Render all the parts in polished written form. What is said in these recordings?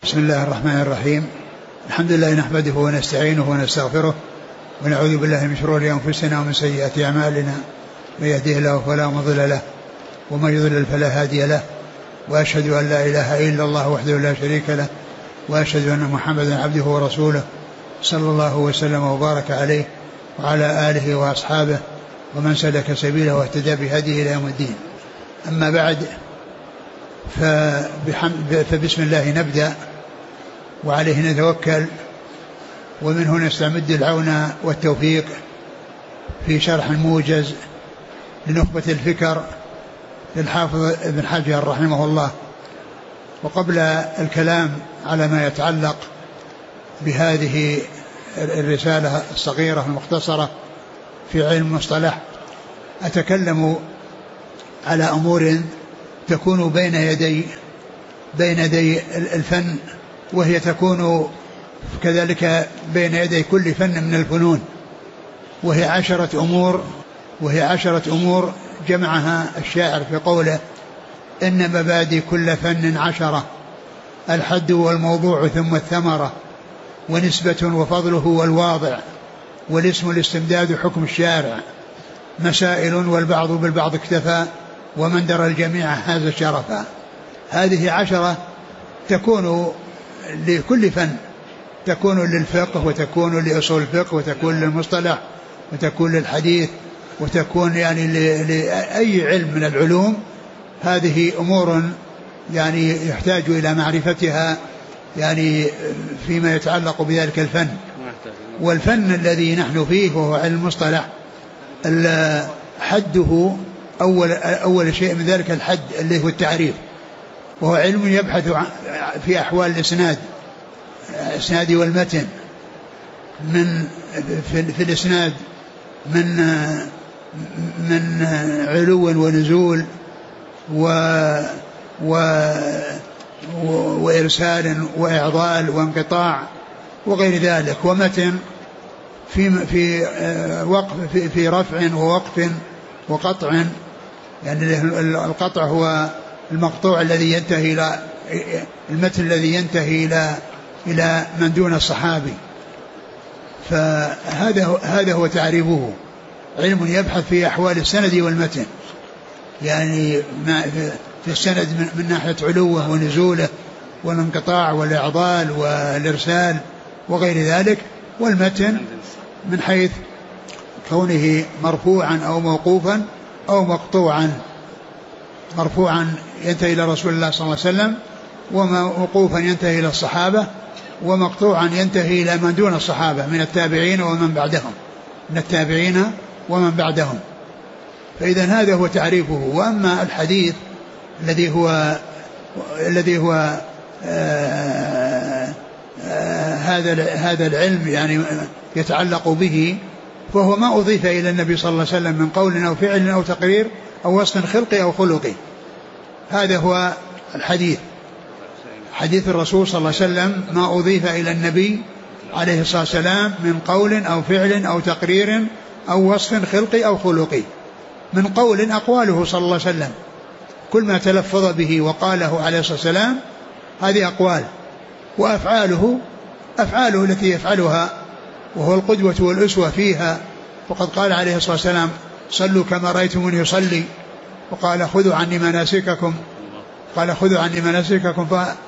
بسم الله الرحمن الرحيم. الحمد لله نحمده ونستعينه ونستغفره ونعوذ بالله من شرور أنفسنا ومن سيئات أعمالنا، من يهده الله فلا مضل له ومن يضلل فلا هادي له، وأشهد أن لا إله إلا الله وحده لا شريك له، وأشهد أن محمدا عبده ورسوله صلى الله وسلم وبارك عليه وعلى آله وأصحابه ومن سلك سبيله واهتدى بهديه إلى يوم الدين. أما بعد، فبسم الله نبدأ وعليه نتوكل، ومنه نستمد العون والتوفيق في شرح الموجز لنخبة الفكر للحافظ ابن حجر رحمه الله. وقبل الكلام على ما يتعلق بهذه الرسالة الصغيرة المختصرة في علم المصطلح، أتكلم على أمور تكون بين يدي الفن، وهي تكون كذلك بين يدي كل فن من الفنون، وهي 10 أمور جمعها الشاعر في قوله: إن مبادئ كل فن 10، الحد والموضوع ثم الثمرة، ونسبة وفضله والواضع، والاسم الاستمداد حكم الشارع، مسائل والبعض بالبعض اكتفى، ومن درى الجميع هذا شرفا. هذه 10 تكون لكل فن، تكون للفقه، وتكون لأصول الفقه، وتكون للمصطلح، وتكون للحديث، وتكون يعني لأي علم من العلوم. هذه أمور يعني يحتاج إلى معرفتها يعني فيما يتعلق بذلك الفن. والفن الذي نحن فيه وهو علم المصطلح، حده أول شيء من ذلك الحد اللي هو التعريف، وهو علم يبحث في أحوال الإسناد والمتن، في الإسناد من علو ونزول وإرسال وإعضال وانقطاع وغير ذلك، ومتن في رفع ووقف وقطع. يعني القطع هو المقطوع الذي ينتهي إلى المتن الذي ينتهي إلى من دون الصحابي. فهذا هو تعريفه: علم يبحث في أحوال السند والمتن، يعني في السند من ناحية علوه ونزوله والانقطاع والإعضال والإرسال وغير ذلك، والمتن من حيث كونه مرفوعا أو موقوفا أو مقطوعا. مرفوعا ينتهي إلى رسول الله صلى الله عليه وسلم، وموقوفا ينتهي إلى الصحابة، ومقطوعا ينتهي إلى من دون الصحابة من التابعين ومن بعدهم. فإذا هذا هو تعريفه. وأما الحديث الذي هو هذا العلم يعني يتعلق به، فهو ما أضيف إلى النبي صلى الله عليه وسلم من قول أو فعل أو تقرير أو وصف خلقي أو خلقي. هذا هو الحديث، حديث الرسول صلى الله عليه وسلم ما أضيف إلى النبي عليه الصلاة والسلام من قول أو فعل أو تقرير أو وصف خلقي أو خلقي. من قول أقواله صلى الله عليه وسلم، كل ما تلفظ به وقاله عليه الصلاة والسلام هذه أقوال. وأفعاله التي يفعلها، وهو القدوة والأسوة فيها. فقد قال عليه الصلاة والسلام: صلوا كما رأيتموني يصلي. وقال: خذوا عني مناسككم.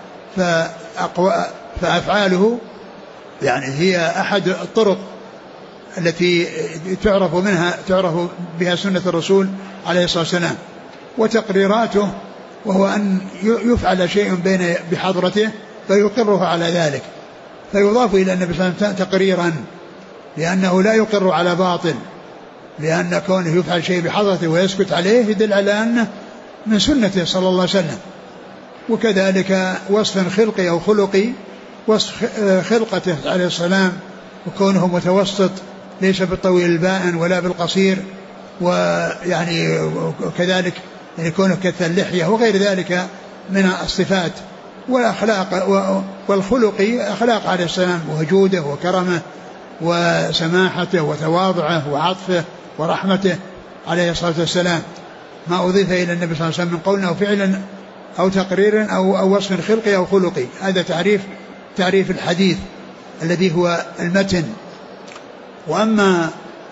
فأفعاله يعني هي أحد الطرق التي تعرف بها سنة الرسول عليه الصلاة والسلام. وتقريراته، وهو أن يفعل شيء بحضرته فيقره على ذلك، فيضاف إلى النبي صلى الله عليه وسلم تقريرا، لأنه لا يقر على باطل، لأن كونه يفعل شيء بحضرته ويسكت عليه يدل على أنه من سنته صلى الله عليه وسلم. وكذلك وصف خلقي أو خلقي، وصف خلقته عليه السلام، وكونه متوسط ليس بالطويل البائن ولا بالقصير، ويعني كذلك يعني كونه كث اللحية وغير ذلك من الصفات والأخلاق. والخلق أخلاق عليه السلام، وجوده وكرمه وسماحته وتواضعه وعطفه ورحمته عليه الصلاة والسلام. ما أضيف إلى النبي صلى الله عليه وسلم من قول أو فعل أو تقرير أو وصف خلقي أو خلقي. هذا تعريف الحديث الذي هو المتن. وأما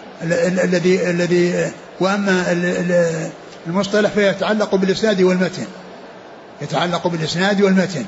المصطلح فيتعلق بالإسناد والمتن، يتعلق بالإسناد والمتن،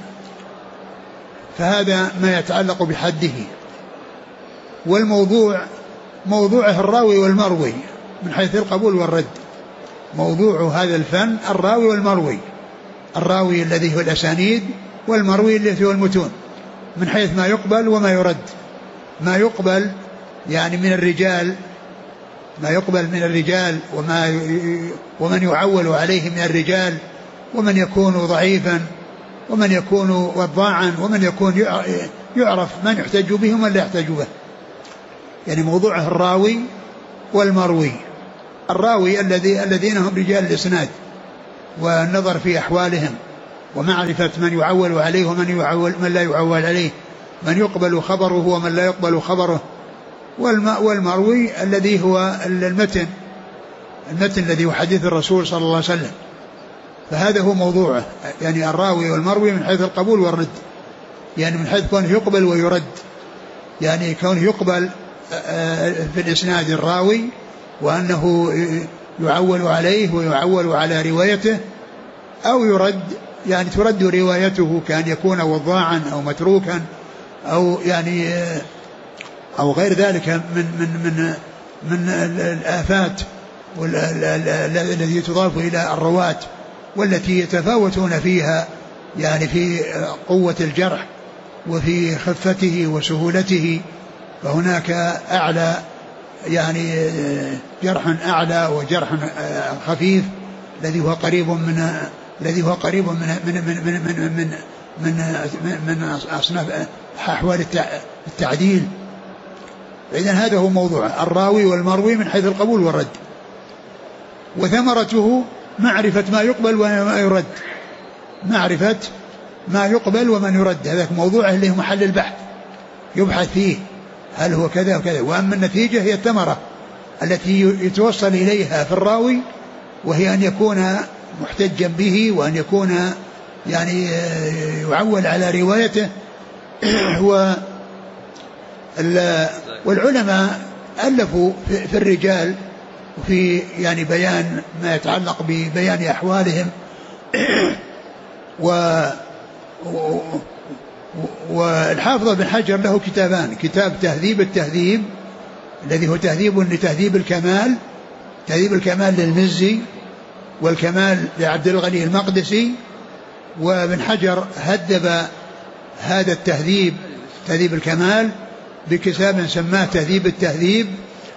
فهذا ما يتعلق بحده. والموضوع موضوعه الراوي والمروي من حيث القبول والرد. موضوع هذا الفن الراوي والمروي، الراوي الذي هو الأسانيد، والمروي الذي هو المتون، من حيث ما يقبل وما يرد. ما يقبل يعني من الرجال، ما يقبل من الرجال ومن يعول عليه من الرجال، ومن يكون ضعيفا، ومن يكون وضاعا، ومن يكون يعرف من يحتج به ومن لا يحتج به. يعني موضوعه الراوي والمروي. الراوي الذين هم رجال الإسناد، والنظر في أحوالهم، ومعرفة من يعول عليه ومن لا يعول عليه، من يقبل خبره ومن لا يقبل خبره. والمروي الذي هو المتن الذي هو حديث الرسول صلى الله عليه وسلم. فهذا هو موضوعه، يعني الراوي والمروي من حيث القبول والرد، يعني من حيث كونه يقبل ويرد. يعني كونه يقبل في الإسناد الراوي وأنه يعول عليه ويعول على روايته، أو يرد يعني ترد روايته كأن يكون وضاعا أو متروكا أو يعني أو غير ذلك من الآفات التي تضاف إلى الرواة، والتي يتفاوتون فيها يعني في قوة الجرح وفي خفته وسهولته. فهناك أعلى يعني جرح أعلى وجرح خفيف الذي هو قريب من أصناف أحوال التعديل. إذن هذا هو موضوع الراوي والمروي من حيث القبول والرد. وثمرته معرفة ما يقبل وما يرد، معرفة ما يقبل ومن يرد. هذا موضوعه اللي هو محل البحث، يبحث فيه هل هو كذا وكذا. وأما النتيجة هي الثمرة التي يتوصل إليها في الراوي، وهي أن يكون محتجا به، وأن يكون يعني يعول على روايته. والعلماء ألفوا في الرجال وفي يعني بيان ما يتعلق ببيان أحوالهم. والحافظ بن حجر له كتابان: كتاب تهذيب التهذيب الذي هو تهذيب لتهذيب الكمال، تهذيب الكمال للمزي، والكمال لعبد الغني المقدسي. وابن حجر هذب هذا التهذيب، تهذيب الكمال، بكتاب سماه تهذيب التهذيب،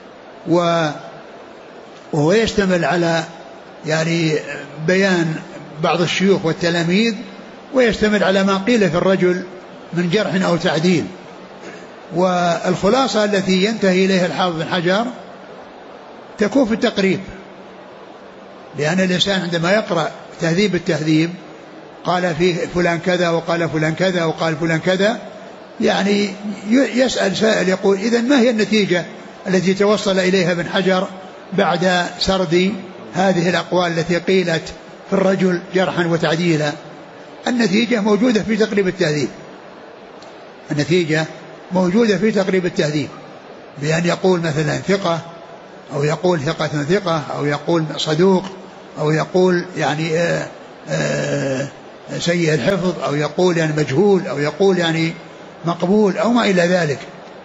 وهو يشتمل على يعني بيان بعض الشيوخ والتلاميذ، ويشتمل على ما قيل في الرجل من جرح أو تعديل. والخلاصة التي ينتهي إليها الحافظ بن حجر تكون في التقريب، لأن الإنسان عندما يقرأ تهذيب التهذيب قال فيه فلان كذا وقال فلان كذا وقال فلان كذا، يعني يسأل سائل يقول: إذن ما هي النتيجة التي توصل إليها ابن حجر بعد سرد هذه الأقوال التي قيلت في الرجل جرحا وتعديلا؟ النتيجة موجودة في تقريب التهذيب، النتيجة موجودة في تقريب التهذيب، بأن يقول مثلا ثقة، أو يقول ثقة ثقة، أو يقول صدوق، أو يقول يعني سيء الحفظ، أو يقول يعني مجهول، أو يقول يعني مقبول، أو ما إلى ذلك.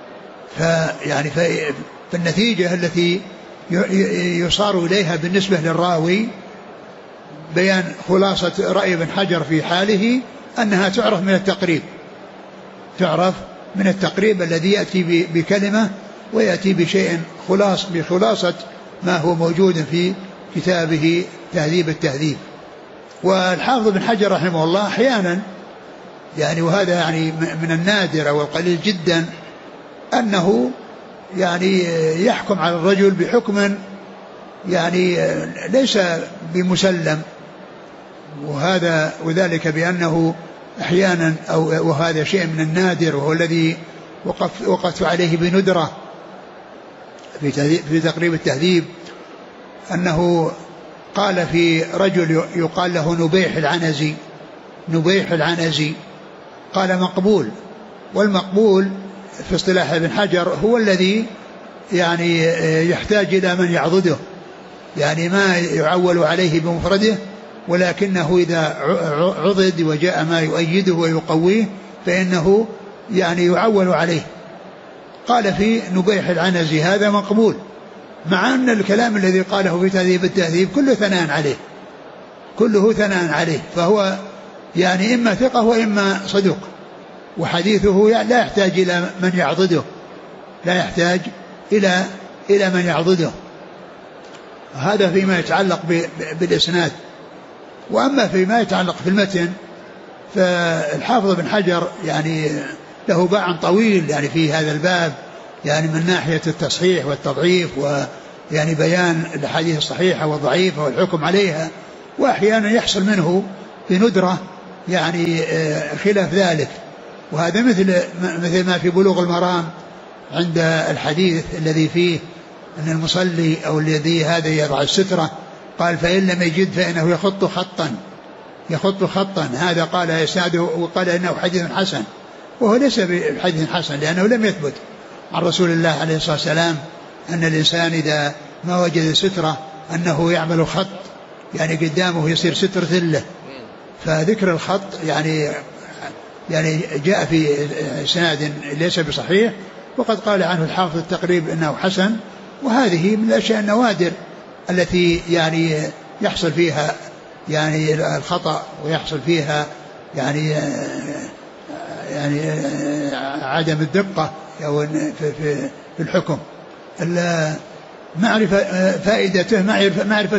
فالنتيجة التي يصار إليها بالنسبة للراوي بيان خلاصة رأي ابن حجر في حاله أنها تعرف من التقريب، تعرف من التقريب الذي يأتي بكلمة ويأتي بشيء بخلاصة ما هو موجود في كتابه تهذيب التهذيب. والحافظ بن حجر رحمه الله أحيانا يعني، وهذا يعني من النادر أو القليل جدا، أنه يعني يحكم على الرجل بحكم يعني ليس بمسلم، وذلك بأنه أحيانا وهذا شيء من النادر، وهو الذي وقفت عليه بندرة في تقريب التهذيب، أنه قال في رجل يقال له نبيح العنزي، نبيح العنزي قال مقبول. والمقبول في اصطلاح ابن حجر هو الذي يعني يحتاج إلى من يعضده، يعني ما يعول عليه بمفرده، ولكنه إذا عضد وجاء ما يؤيده ويقويه فإنه يعني يعول عليه. قال في نبيح العنزي هذا مقبول، مع أن الكلام الذي قاله في تهذيب التهذيب كله ثناء عليه، كله ثناء عليه، فهو يعني إما ثقة وإما صدوق، وحديثه لا يحتاج إلى من يعضده، لا يحتاج إلى من يعضده. هذا فيما يتعلق بالإسناد. وأما فيما يتعلق في المتن فالحافظ بن حجر يعني له باع طويل يعني في هذا الباب، يعني من ناحية التصحيح والتضعيف ويعني بيان الأحاديث الصحيحة والضعيفة والحكم عليها، وأحيانا يحصل منه بندرة يعني خلاف ذلك. وهذا مثل ما في بلوغ المرام عند الحديث الذي فيه أن المصلي أو الذي هذا يضع السترة قال فإن لم يجد فإنه يخط خطا. هذا قال إسناده وقال إنه حديث حسن، وهو ليس بحديث حسن لأنه لم يثبت عن رسول الله عليه الصلاة والسلام أن الإنسان إذا ما وجد سترة أنه يعمل خط يعني قدامه يصير سترة له. فذكر الخط يعني جاء في إسناد ليس بصحيح، وقد قال عنه الحافظ التقريب أنه حسن. وهذه من الأشياء النوادر التي يعني يحصل فيها يعني الخطأ ويحصل فيها يعني عدم الدقة أو في الحكم. فائدته معرفة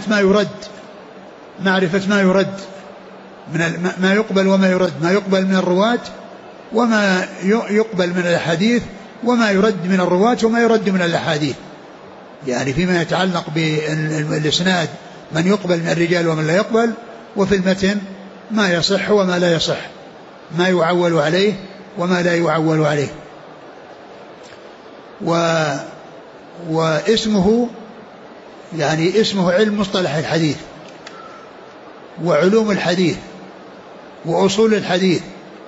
ما يرد من ما يقبل وما يرد، ما يقبل من الرواة وما يقبل من الأحاديث، وما يرد من الرواة وما يرد من الأحاديث. يعني فيما يتعلق بالإسناد من يقبل من الرجال ومن لا يقبل، وفي المتن ما يصح وما لا يصح، ما يعول عليه وما لا يعول عليه. واسمه يعني اسمه علم مصطلح الحديث وعلوم الحديث وأصول الحديث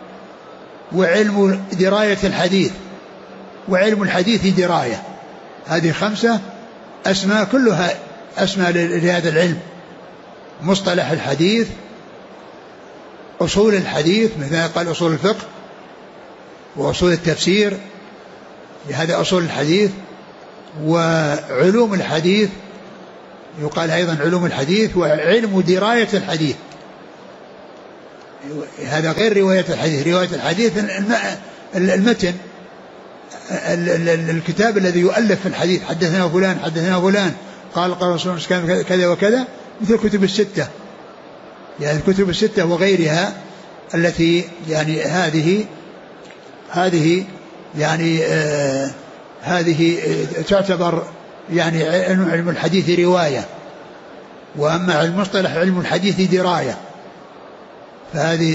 وعلم دراية الحديث وعلم الحديث دراية. هذه 5 أسماء كلها أسماء لهذا العلم: مصطلح الحديث، أصول الحديث مثل قال أصول الفقه وأصول التفسير، هذا أصول الحديث. وعلوم الحديث يقال أيضا علوم الحديث، وعلم دراية الحديث، هذا غير رواية الحديث. رواية الحديث المتن، الكتاب الذي يؤلف في الحديث، حدثنا فلان قال رسول الله كذا وكذا، مثل الكتب الستة، يعني الكتب الستة وغيرها التي يعني هذه يعني هذه تعتبر يعني علم الحديث رواية، وأما المصطلح علم الحديث دراية. فهذه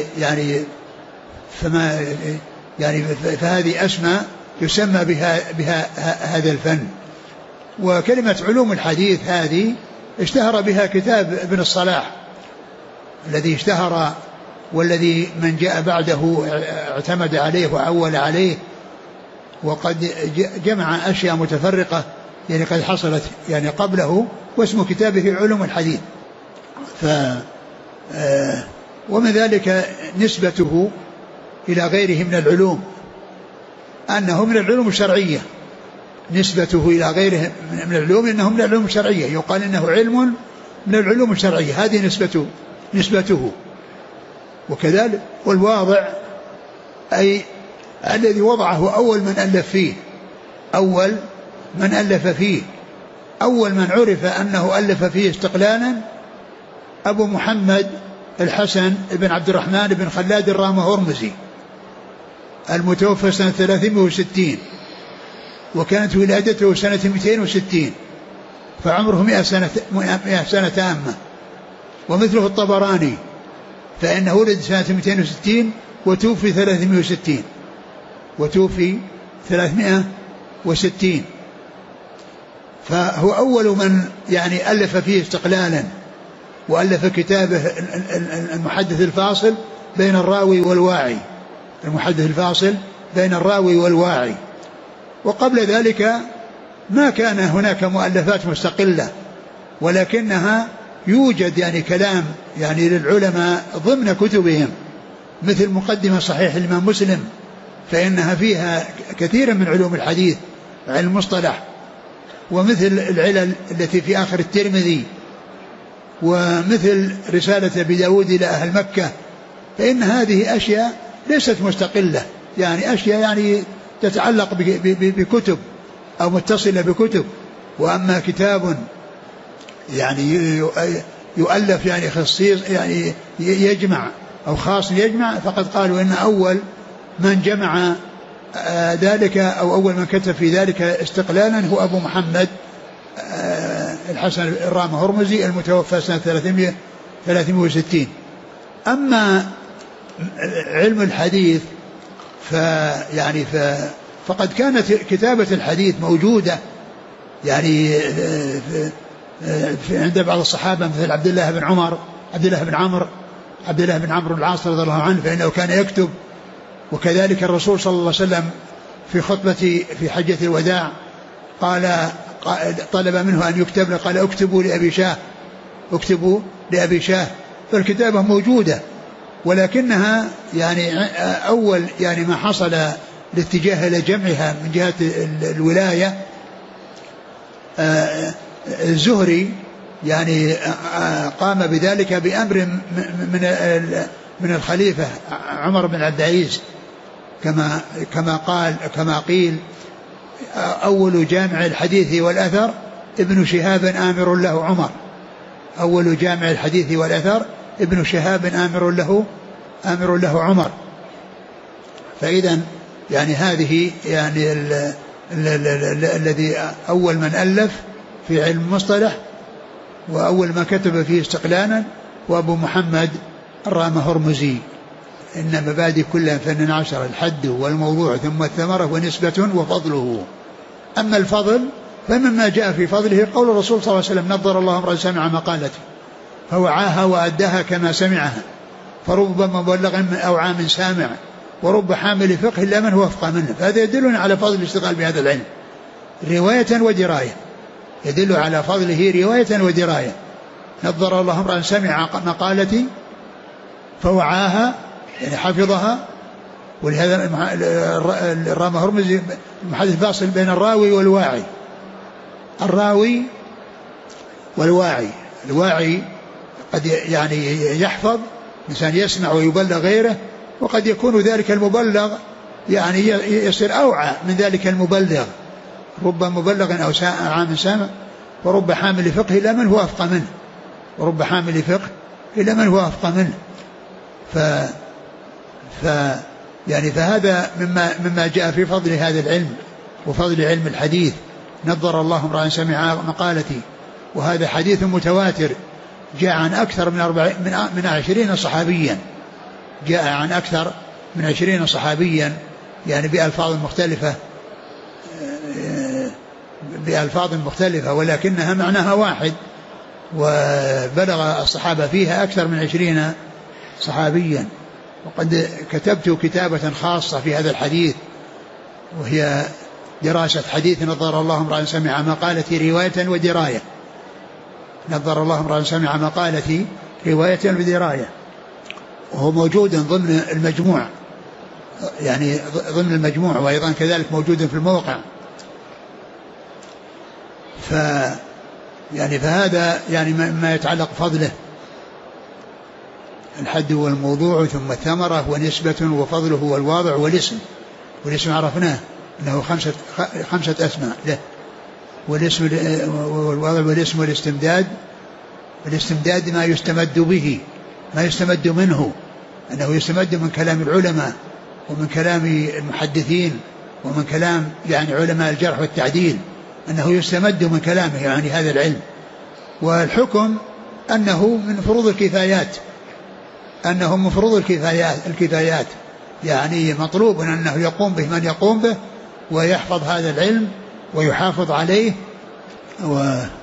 فهذه أسماء يسمى بها هذا الفن. وكلمة علوم الحديث هذه اشتهر بها كتاب ابن الصلاح الذي اشتهر، والذي من جاء بعده اعتمد عليه وعول عليه، وقد جمع أشياء متفرقة يعني قد حصلت يعني قبله، واسم كتابه علوم الحديث. ومن ذلك نسبته إلى غيره من العلوم، أنه من العلوم الشرعية، نسبته إلى غيره من العلوم أنه من العلوم الشرعية، يقال إنه علم من العلوم الشرعية، هذه نسبته. وكذلك والواضع أي الذي وضعه أول من ألف فيه، أول من عرف أنه ألف فيه استقلالا أبو محمد الحسن بن عبد الرحمن بن خلاد الرامة هرمزي، المتوفى سنة 360، وكانت ولادته سنة 260، فعمره 100 سنة تامة. ومثله الطبراني فإنه ولد سنة 260 وتوفي 360. فهو أول من يعني ألف فيه استقلالا، وألف كتابه المحدث الفاصل بين الراوي والواعي، المحدث الفاصل بين الراوي والواعي. وقبل ذلك ما كان هناك مؤلفات مستقلة، ولكنها يوجد يعني كلام يعني للعلماء ضمن كتبهم، مثل مقدمة صحيح الإمام مسلم، فإنها فيها كثير من علوم الحديث علم المصطلح، ومثل العلل التي في آخر الترمذي، ومثل رسالة أبي داود إلى أهل مكة، فإن هذه أشياء ليست مستقلة، يعني أشياء يعني تتعلق بكتب أو متصلة بكتب. وأما كتاب يعني يؤلف يعني خصيص يعني يجمع أو خاص يجمع، فقد قالوا إن أول من جمع ذلك أو أول من كتب في ذلك استقلالا هو أبو محمد الحسن الرام هرمزي المتوفى سنة 360. أما علم الحديث فقد كانت كتابة الحديث موجودة يعني عند بعض الصحابة، مثل عبد الله بن عمرو العاص رضي الله عنه، فإنه كان يكتب. وكذلك الرسول صلى الله عليه وسلم في خطبة في حجة الوداع طلب منه أن يكتب له، قال اكتبوا لأبي شاه. فالكتابة موجودة، ولكنها يعني أول يعني ما حصل الاتجاه إلى جمعها من جهة الولاية، الزهري يعني قام بذلك بأمر من الخليفة عمر بن عبد العزيز، كما قيل أول جامع الحديث والأثر ابن شهاب آمر له عمر، أول جامع الحديث والأثر ابن شهاب آمر له عمر. فإذا يعني هذه يعني الذي أول من ألف في علم المصطلح وأول ما كتب فيه استقلالا وأبو محمد الرام هرمزي. إن مبادئ كل فن 10 الحد والموضوع ثم الثمرة ونسبة وفضله. أما الفضل فمما جاء في فضله قول الرسول صلى الله عليه وسلم: نظر الله امرأ سمع مقالتي فوعاها وأداها كما سمعها، فرب مبلغ من أوعى من سامع، ورب حامل فقه إلا من هو أفقه منه. فهذا يدلنا على فضل الاشتغال بهذا العلم رواية ودراية، يدل على فضله رواية ودراية. نظر الله امرأ سمع مقالتي فوعاها يعني حفظها. ولهذا الرام هرمزي المحدث فاصل بين الراوي والواعي. الراوي والواعي، الواعي قد يعني يحفظ، إنسان يسمع ويبلغ غيره، وقد يكون ذلك المبلغ يعني يصير أوعى من ذلك المبلغ. رب مبلغ أو عام سامع، ورب حامل فقه إلى من هو أفقه منه، ورب حامل فقه إلى من هو أفقه منه. يعني فهذا مما جاء في فضل هذا العلم وفضل علم الحديث. نظر الله امرأ سمع مقالتي، وهذا حديث متواتر جاء عن أكثر من 20 صحابيا، جاء عن أكثر من 20 صحابيا يعني بألفاظ مختلفة ولكنها معناها واحد، وبلغ الصحابة فيها أكثر من 20 صحابيا. وقد كتبت كتابة خاصة في هذا الحديث، وهي دراسة حديث نظر الله امرأ سمع مقالتي رواية ودراية. نظر الله امرأ سمع مقالتي رواية ودراية، وهو موجود ضمن المجموع، يعني ضمن المجموع، وأيضا كذلك موجود في الموقع. فهذا يعني ما يتعلق فضله، الحد والموضوع ثم الثمرة ونسبة وفضله والواضع والاسم. والاسم عرفناه أنه 5 أسماء له، والاسم والواضع والاسم والاستمداد. والاستمداد ما يستمد به، ما يستمد منه، أنه يستمد من كلام العلماء ومن كلام المحدثين ومن كلام يعني علماء الجرح والتعديل، أنه يستمد من كلامه يعني هذا العلم. والحكم أنه من فروض الكفايات، أنه من فروض الكفايات، يعني مطلوب أنه يقوم به من يقوم به ويحفظ هذا العلم ويحافظ عليه.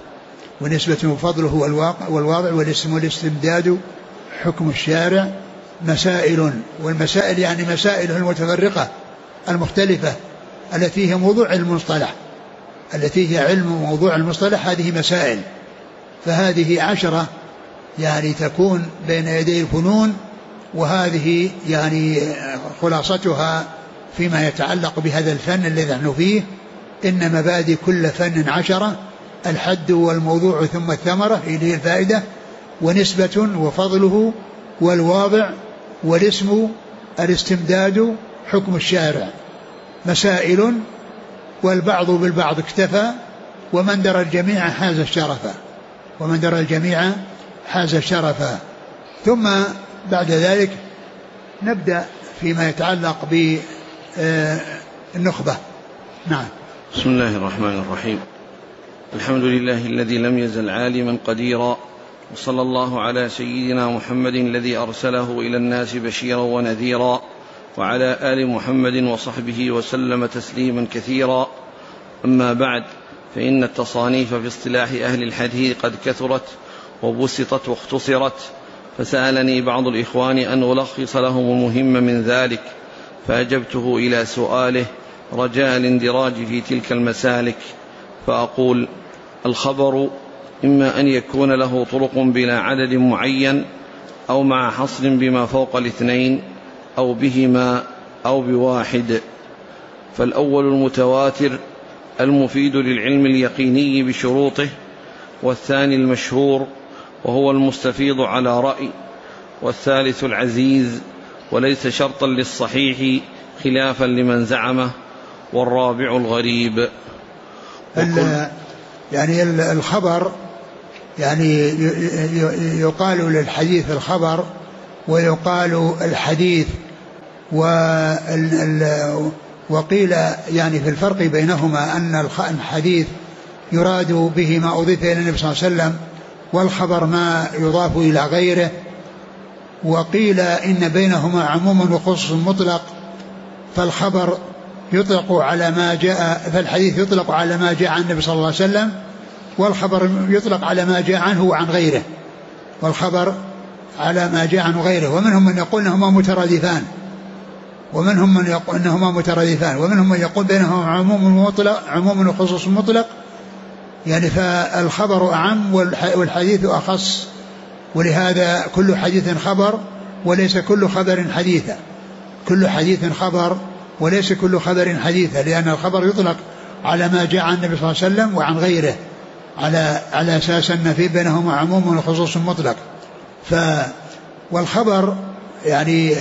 ونسبة فضله والواضع والاسم والاستمداد حكم الشارع مسائل، والمسائل يعني مسائل المتفرقة المختلفة التي هي موضوع المصطلح، التي هي علم موضوع المصطلح، هذه مسائل. فهذه 10 يعني تكون بين يدي الفنون، وهذه يعني خلاصتها فيما يتعلق بهذا الفن الذي نحن فيه. إن مبادئ كل فن 10، الحد والموضوع ثم الثمرة إليه الفائدة، ونسبة وفضله، والواضع، والاسم، الاستمداد، حكم الشارع. مسائل، والبعض بالبعض اكتفى، ومن درى الجميع حاز الشرفا، ومن درى الجميع حاز الشرفا. ثم بعد ذلك نبدأ فيما يتعلق بالنخبة. نعم. بسم الله الرحمن الرحيم. الحمد لله الذي لم يزل عالما قديرا، وصلى الله على سيدنا محمد الذي أرسله إلى الناس بشيرا ونذيرا، وعلى آل محمد وصحبه وسلم تسليما كثيرا. أما بعد، فإن التصانيف في اصطلاح أهل الحديث قد كثرت وبسطت واختصرت، فسألني بعض الإخوان أن ألخص لهم المهم من ذلك، فأجبته إلى سؤاله رجاء الاندراج في تلك المسالك. فأقول: الخبر إما أن يكون له طرق بلا عدد معين، أو مع حصر بما فوق 2، أو بهما، أو بواحد. فالأول المتواتر المفيد للعلم اليقيني بشروطه، والثاني المشهور وهو المستفيض على رأي، والثالث العزيز وليس شرطا للصحيح خلافا لمن زعمه، والرابع الغريب. يعني الخبر يعني يقال للحديث الخبر، ويقال الحديث، وقيل يعني في الفرق بينهما أن الحديث يراد به ما أضيف إلى النبي صلى الله عليه وسلم، والخبر ما يضاف إلى غيره. وقيل إن بينهما عموم وخصوص مطلق، فالخبر يطلق على ما جاء، فالحديث يطلق على ما جاء عن النبي صلى الله عليه وسلم، والخبر يطلق على ما جاء عنه وعن غيره، والخبر على ما جاء عنه غيره. ومنهم من يقول أنهما مترادفان، ومنهم من يقول أنهما مترادفان، ومنهم من يقول بينهما عموم وخصوص مطلق، يعني فالخبر أعم والحديث أخص، ولهذا كل حديث خبر وليس كل خبر حديثا، كل حديث خبر وليس كل خبر حديثا، لأن الخبر يطلق على ما جاء عن النبي صلى الله عليه وسلم وعن غيره على أساس أن في بينهما عموم وخصوص مطلق. والخبر يعني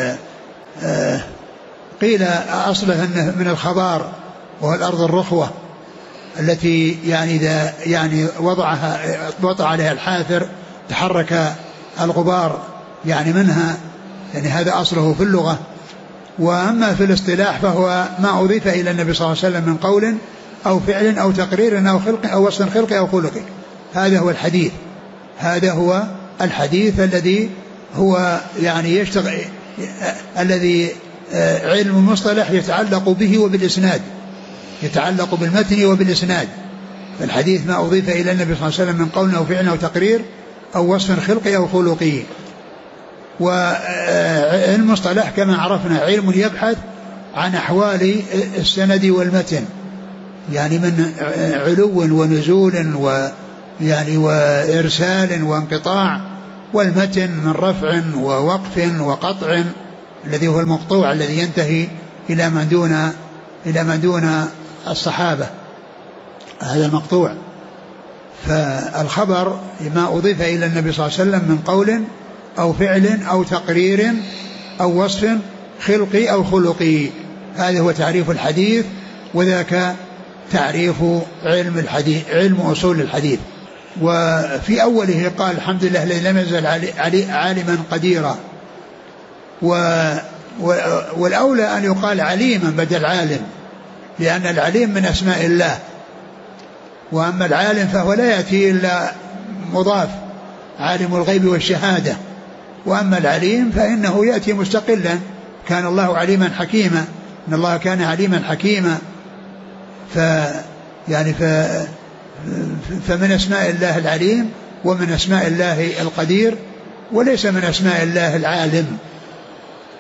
قيل أصله من الخبار، وهو الأرض الرخوة التي يعني إذا يعني وضع عليها الحافر تحرك الغبار يعني منها، يعني هذا أصله في اللغة. وأما في الاصطلاح فهو ما أضيف إلى النبي صلى الله عليه وسلم من قول أو فعل أو تقرير أو خلق أو وصف خلقي أو خلقي، هذا هو الحديث. هذا هو الحديث الذي هو يعني يشتغل، الذي علم المصطلح يتعلق به وبالإسناد، يتعلق بالمتن وبالإسناد. فالحديث ما أضيف إلى النبي صلى الله عليه وسلم من قول أو فعل أو تقرير أو وصف خلقي أو خلقي. وعلم المصطلح كما عرفنا علم يبحث عن أحوال السند والمتن، يعني من علو ونزول ويعني وإرسال وانقطاع، والمتن من رفع ووقف وقطع الذي هو المقطوع الذي ينتهي إلى من دون الصحابة، هذا المقطوع. فالخبر ما أضيف إلى النبي صلى الله عليه وسلم من قول أو فعل أو تقرير أو وصف خلقي أو خلقي، هذا هو تعريف الحديث، وذاك تعريف علم الحديث، علم أصول الحديث. وفي أوله قال: الحمد لله الذي لم يزل عالما قديرا. والأولى أن يقال عليما بدل عالم، لأن العليم من أسماء الله، وأما العالم فهو لا يأتي إلا مضاف، عالم الغيب والشهادة. وأما العليم فإنه يأتي مستقلا، كان الله عليما حكيما، إن الله كان عليما حكيما. فمن أسماء الله العليم، ومن أسماء الله القدير، وليس من أسماء الله العالم،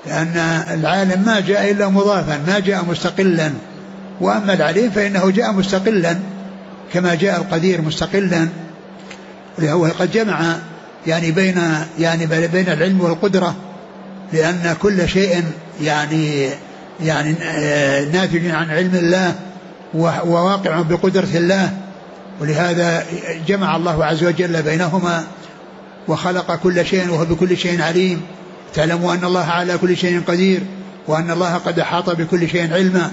لأن العالم ما جاء إلا مضافا، ما جاء مستقلا، وأما العليم فإنه جاء مستقلا كما جاء القدير مستقلا، وهو قد جمع يعني بين العلم والقدرة، لأن كل شيء يعني ناتج عن علم الله وواقع بقدرة الله، ولهذا جمع الله عز وجل بينهما وخلق كل شيء وهو بكل شيء عليم. تعلموا أن الله على كل شيء قدير وأن الله قد أحاط بكل شيء علما.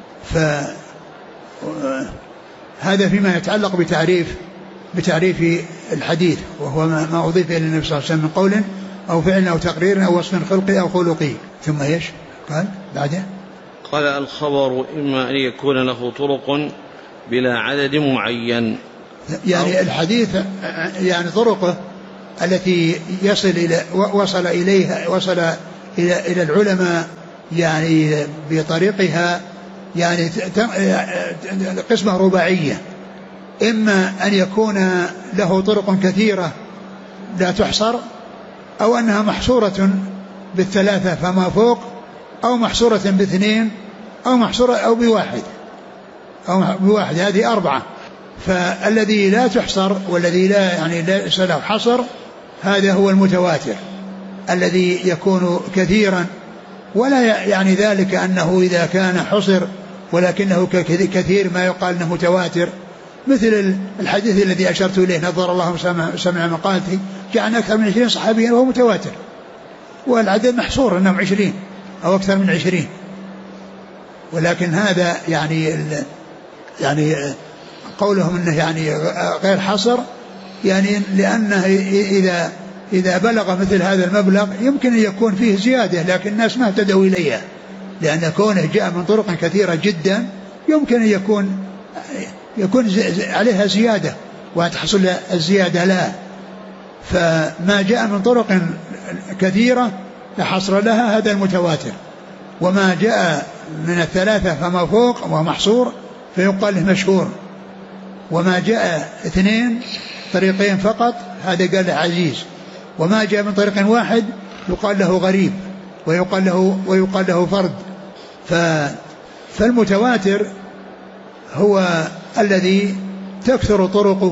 فهذا فيما يتعلق بتعريف الحديث، وهو ما أضيف إلى النبي صلى الله عليه وسلم من قول أو فعل أو تقرير أو وصف خلقي أو خلقي. ثم إيش قال بعده؟ قال الخبر إما أن يكون له طرق بلا عدد معين، يعني الحديث يعني طرقه التي وصل إلى العلماء يعني بطريقها يعني قسمة رباعية، إما أن يكون له طرق كثيرة لا تحصر، أو أنها محصورة بالثلاثة فما فوق، أو محصورة باثنين، أو محصورة أو بواحد، هذه أربعة. فالذي لا تحصر والذي لا ليس له حصر هذا هو المتواتر الذي يكون كثيرا، ولا يعني ذلك أنه إذا كان حصر ولكنه كثير ما يقال أنه متواتر، مثل الحديث الذي أشرت إليه نظر الله سمع مقالتي جاء عن أكثر من 20 صحابيا وهو متواتر، والعدد محصور أنهم 20 أو أكثر من 20، ولكن هذا يعني قولهم أنه يعني غير حصر، يعني لأنه إذا بلغ مثل هذا المبلغ يمكن أن يكون فيه زيادة، لكن الناس ما اهتدوا إليها، لأن كونه جاء من طرق كثيرة جدا يمكن أن يكون عليها زيادة وأن تحصل الزيادة لا. فما جاء من طرق كثيرة لا حصر لها هذا المتواتر، وما جاء من الثلاثة فما فوق ومحصور فيقال له مشهور، وما جاء 2 طريقين فقط هذا قال له عزيز، وما جاء من طريق واحد يقال له غريب ويقال له فرد. فالمتواتر هو الذي تكثر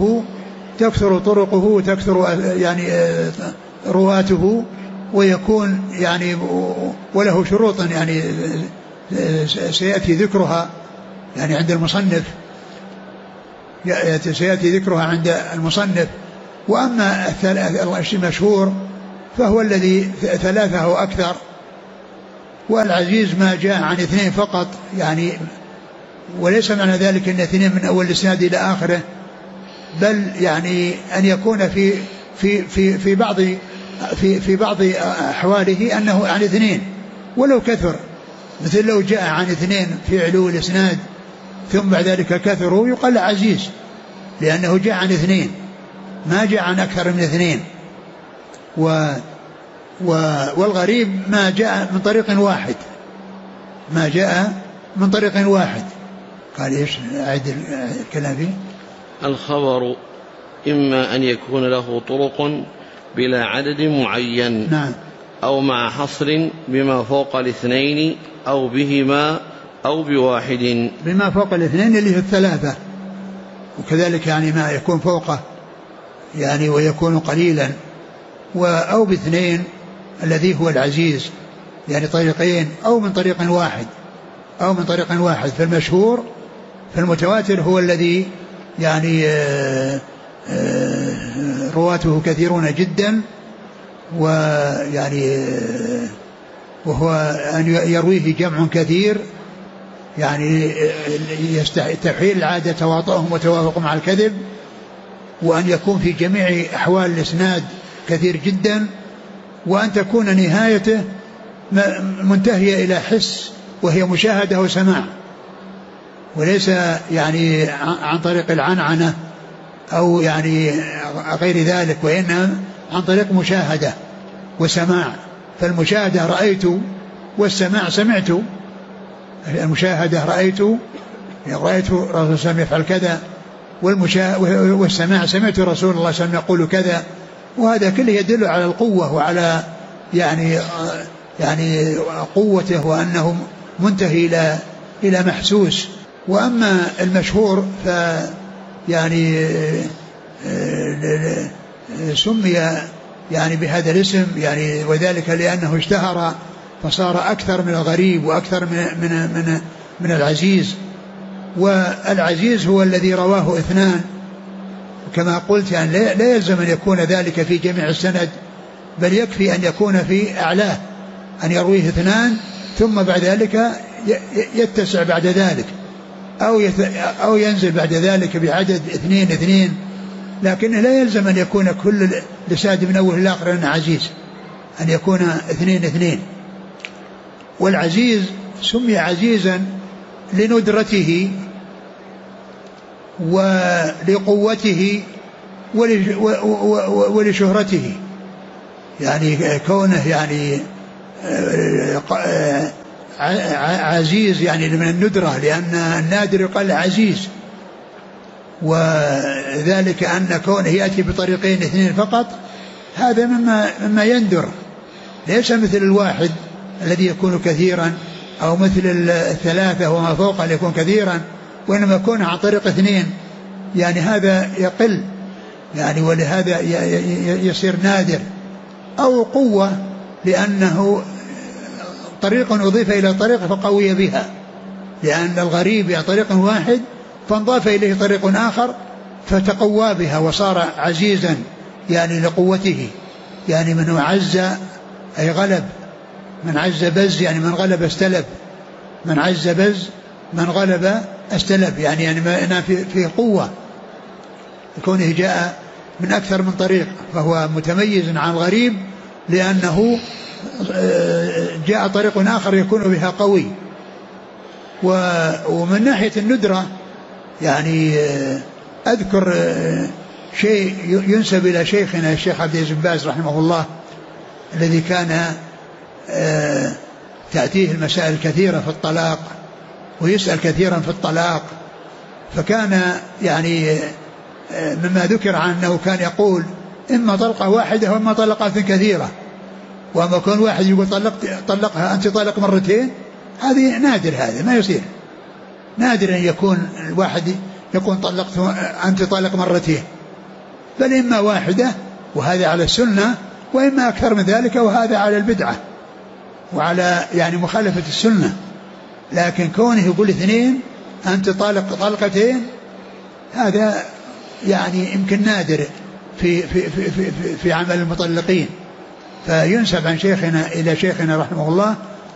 طرقه وتكثر يعني رواته، ويكون يعني وله شروط يعني سيأتي ذكرها يعني عند المصنف، سيأتي ذكرها عند المصنف. وأما المشهور فهو الذي 3 أو أكثر، والعزيز ما جاء عن 2 فقط، يعني وليس معنى ذلك أن 2 من أول الإسناد إلى آخره، بل يعني أن يكون في بعض أحواله أنه عن 2 ولو كثر، مثل لو جاء عن 2 في علو الإسناد ثم بعد ذلك كثروا يقال عزيز، لأنه جاء عن 2 ما جاء عن أكثر من 2. والغريب ما جاء من طريق واحد، قال إيش أعد الكلام فيه؟ الخبر إما أن يكون له طرق بلا عدد معين، نعم، أو مع حصر بما فوق 2 أو بهما أو بواحد. بما فوق 2 اللي هي 3، وكذلك يعني ما يكون فوقه يعني ويكون قليلا، أو ب2 الذي هو العزيز، يعني طريقين أو من طريق واحد. فالمشهور فالمتواتر هو الذي يعني رواته كثيرون جدا، ويعني وهو أن يرويه جمع كثير، يعني تحويل العادة تواطؤهم وتوافقهم على الكذب، وأن يكون في جميع أحوال الإسناد كثير جدا، وأن تكون نهايته منتهية إلى حس وهي مشاهدة وسماع، وليس يعني عن طريق العنعنة أو يعني غير ذلك، وإنما عن طريق مشاهدة وسماع. فالمشاهدة رأيت والسماع سمعت. المشاهدة رأيت رسول الله يفعل كذا، والسماع سمعت رسول الله صلى الله عليه وسلم يقول كذا. وهذا كله يدل على القوة وعلى يعني يعني قوته وأنه منتهي إلى محسوس. وأما المشهور يعني سمي يعني بهذا الاسم يعني وذلك لأنه اشتهر فصار أكثر من الغريب وأكثر من العزيز. والعزيز هو الذي رواه اثنان كما قلت، يعني لا يلزم أن يكون ذلك في جميع السند، بل يكفي أن يكون في أعلاه، أن يرويه اثنان ثم بعد ذلك يتسع بعد ذلك أو ينزل بعد ذلك بعدد اثنين، لكن لا يلزم أن يكون كل لساد من أول الآخر أنه عزيز، أن يكون اثنين. والعزيز سمي عزيزا لندرته ولقوته ولشهرته، يعني كونه يعني عزيز يعني من الندرة، لأن النادر يقال عزيز، وذلك أن كونه يأتي بطريقين اثنين فقط هذا مما يندر، ليس مثل الواحد الذي يكون كثيرا أو مثل الثلاثة وما فوق أن يكون كثيرا، وإنما يكون عن طريق اثنين يعني هذا يقل يعني، ولهذا يصير نادر. أو قوة لأنه طريق أضيف إلى طريق فقوي بها، لأن الغريب يعني طريق واحد فانضاف إليه طريق آخر فتقوى بها وصار عزيزا يعني لقوته، يعني من عز أي غلب، من عز بز يعني من غلب استلب، من عز بز من غلب استلب، يعني ما في قوة كونه جاء من أكثر من طريق، فهو متميز عن الغريب لأنه جاء طريق آخر يكون بها قوي. ومن ناحية الندرة يعني أذكر شيء ينسب إلى شيخنا الشيخ عبد العزيز بن باز رحمه الله، الذي كان تأتيه المسائل كثيرة في الطلاق ويسأل كثيرا في الطلاق، فكان يعني مما ذكر عنه كان يقول إما طلقة واحدة وإما طلقات كثيرة، وأما كون واحد يقول طلقها أنت طلق مرتين هذه نادر، هذا ما يصير، نادر أن يكون الواحد يكون طلقت أنت طلق مرتين، بل إما واحدة وهذا على السنة، وإما أكثر من ذلك وهذا على البدعة وعلى يعني مخالفة السنة. لكن كونه يقول اثنين أنت طالق طلقتين هذا يعني يمكن نادر في عمل المطلقين. فينسب عن شيخنا إلى شيخنا رحمه الله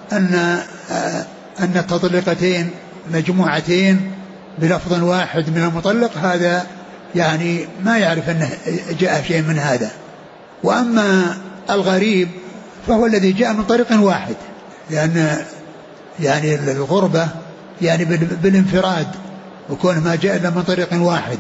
أن التطلقتين مجموعتين بلفظ واحد من المطلق، هذا يعني ما يعرف أنه جاء شيء من هذا. وأما الغريب فهو الذي جاء من طريق واحد، لأن يعني الغربة يعني بالانفراد، وكون ما جاء إلا من طريق واحد.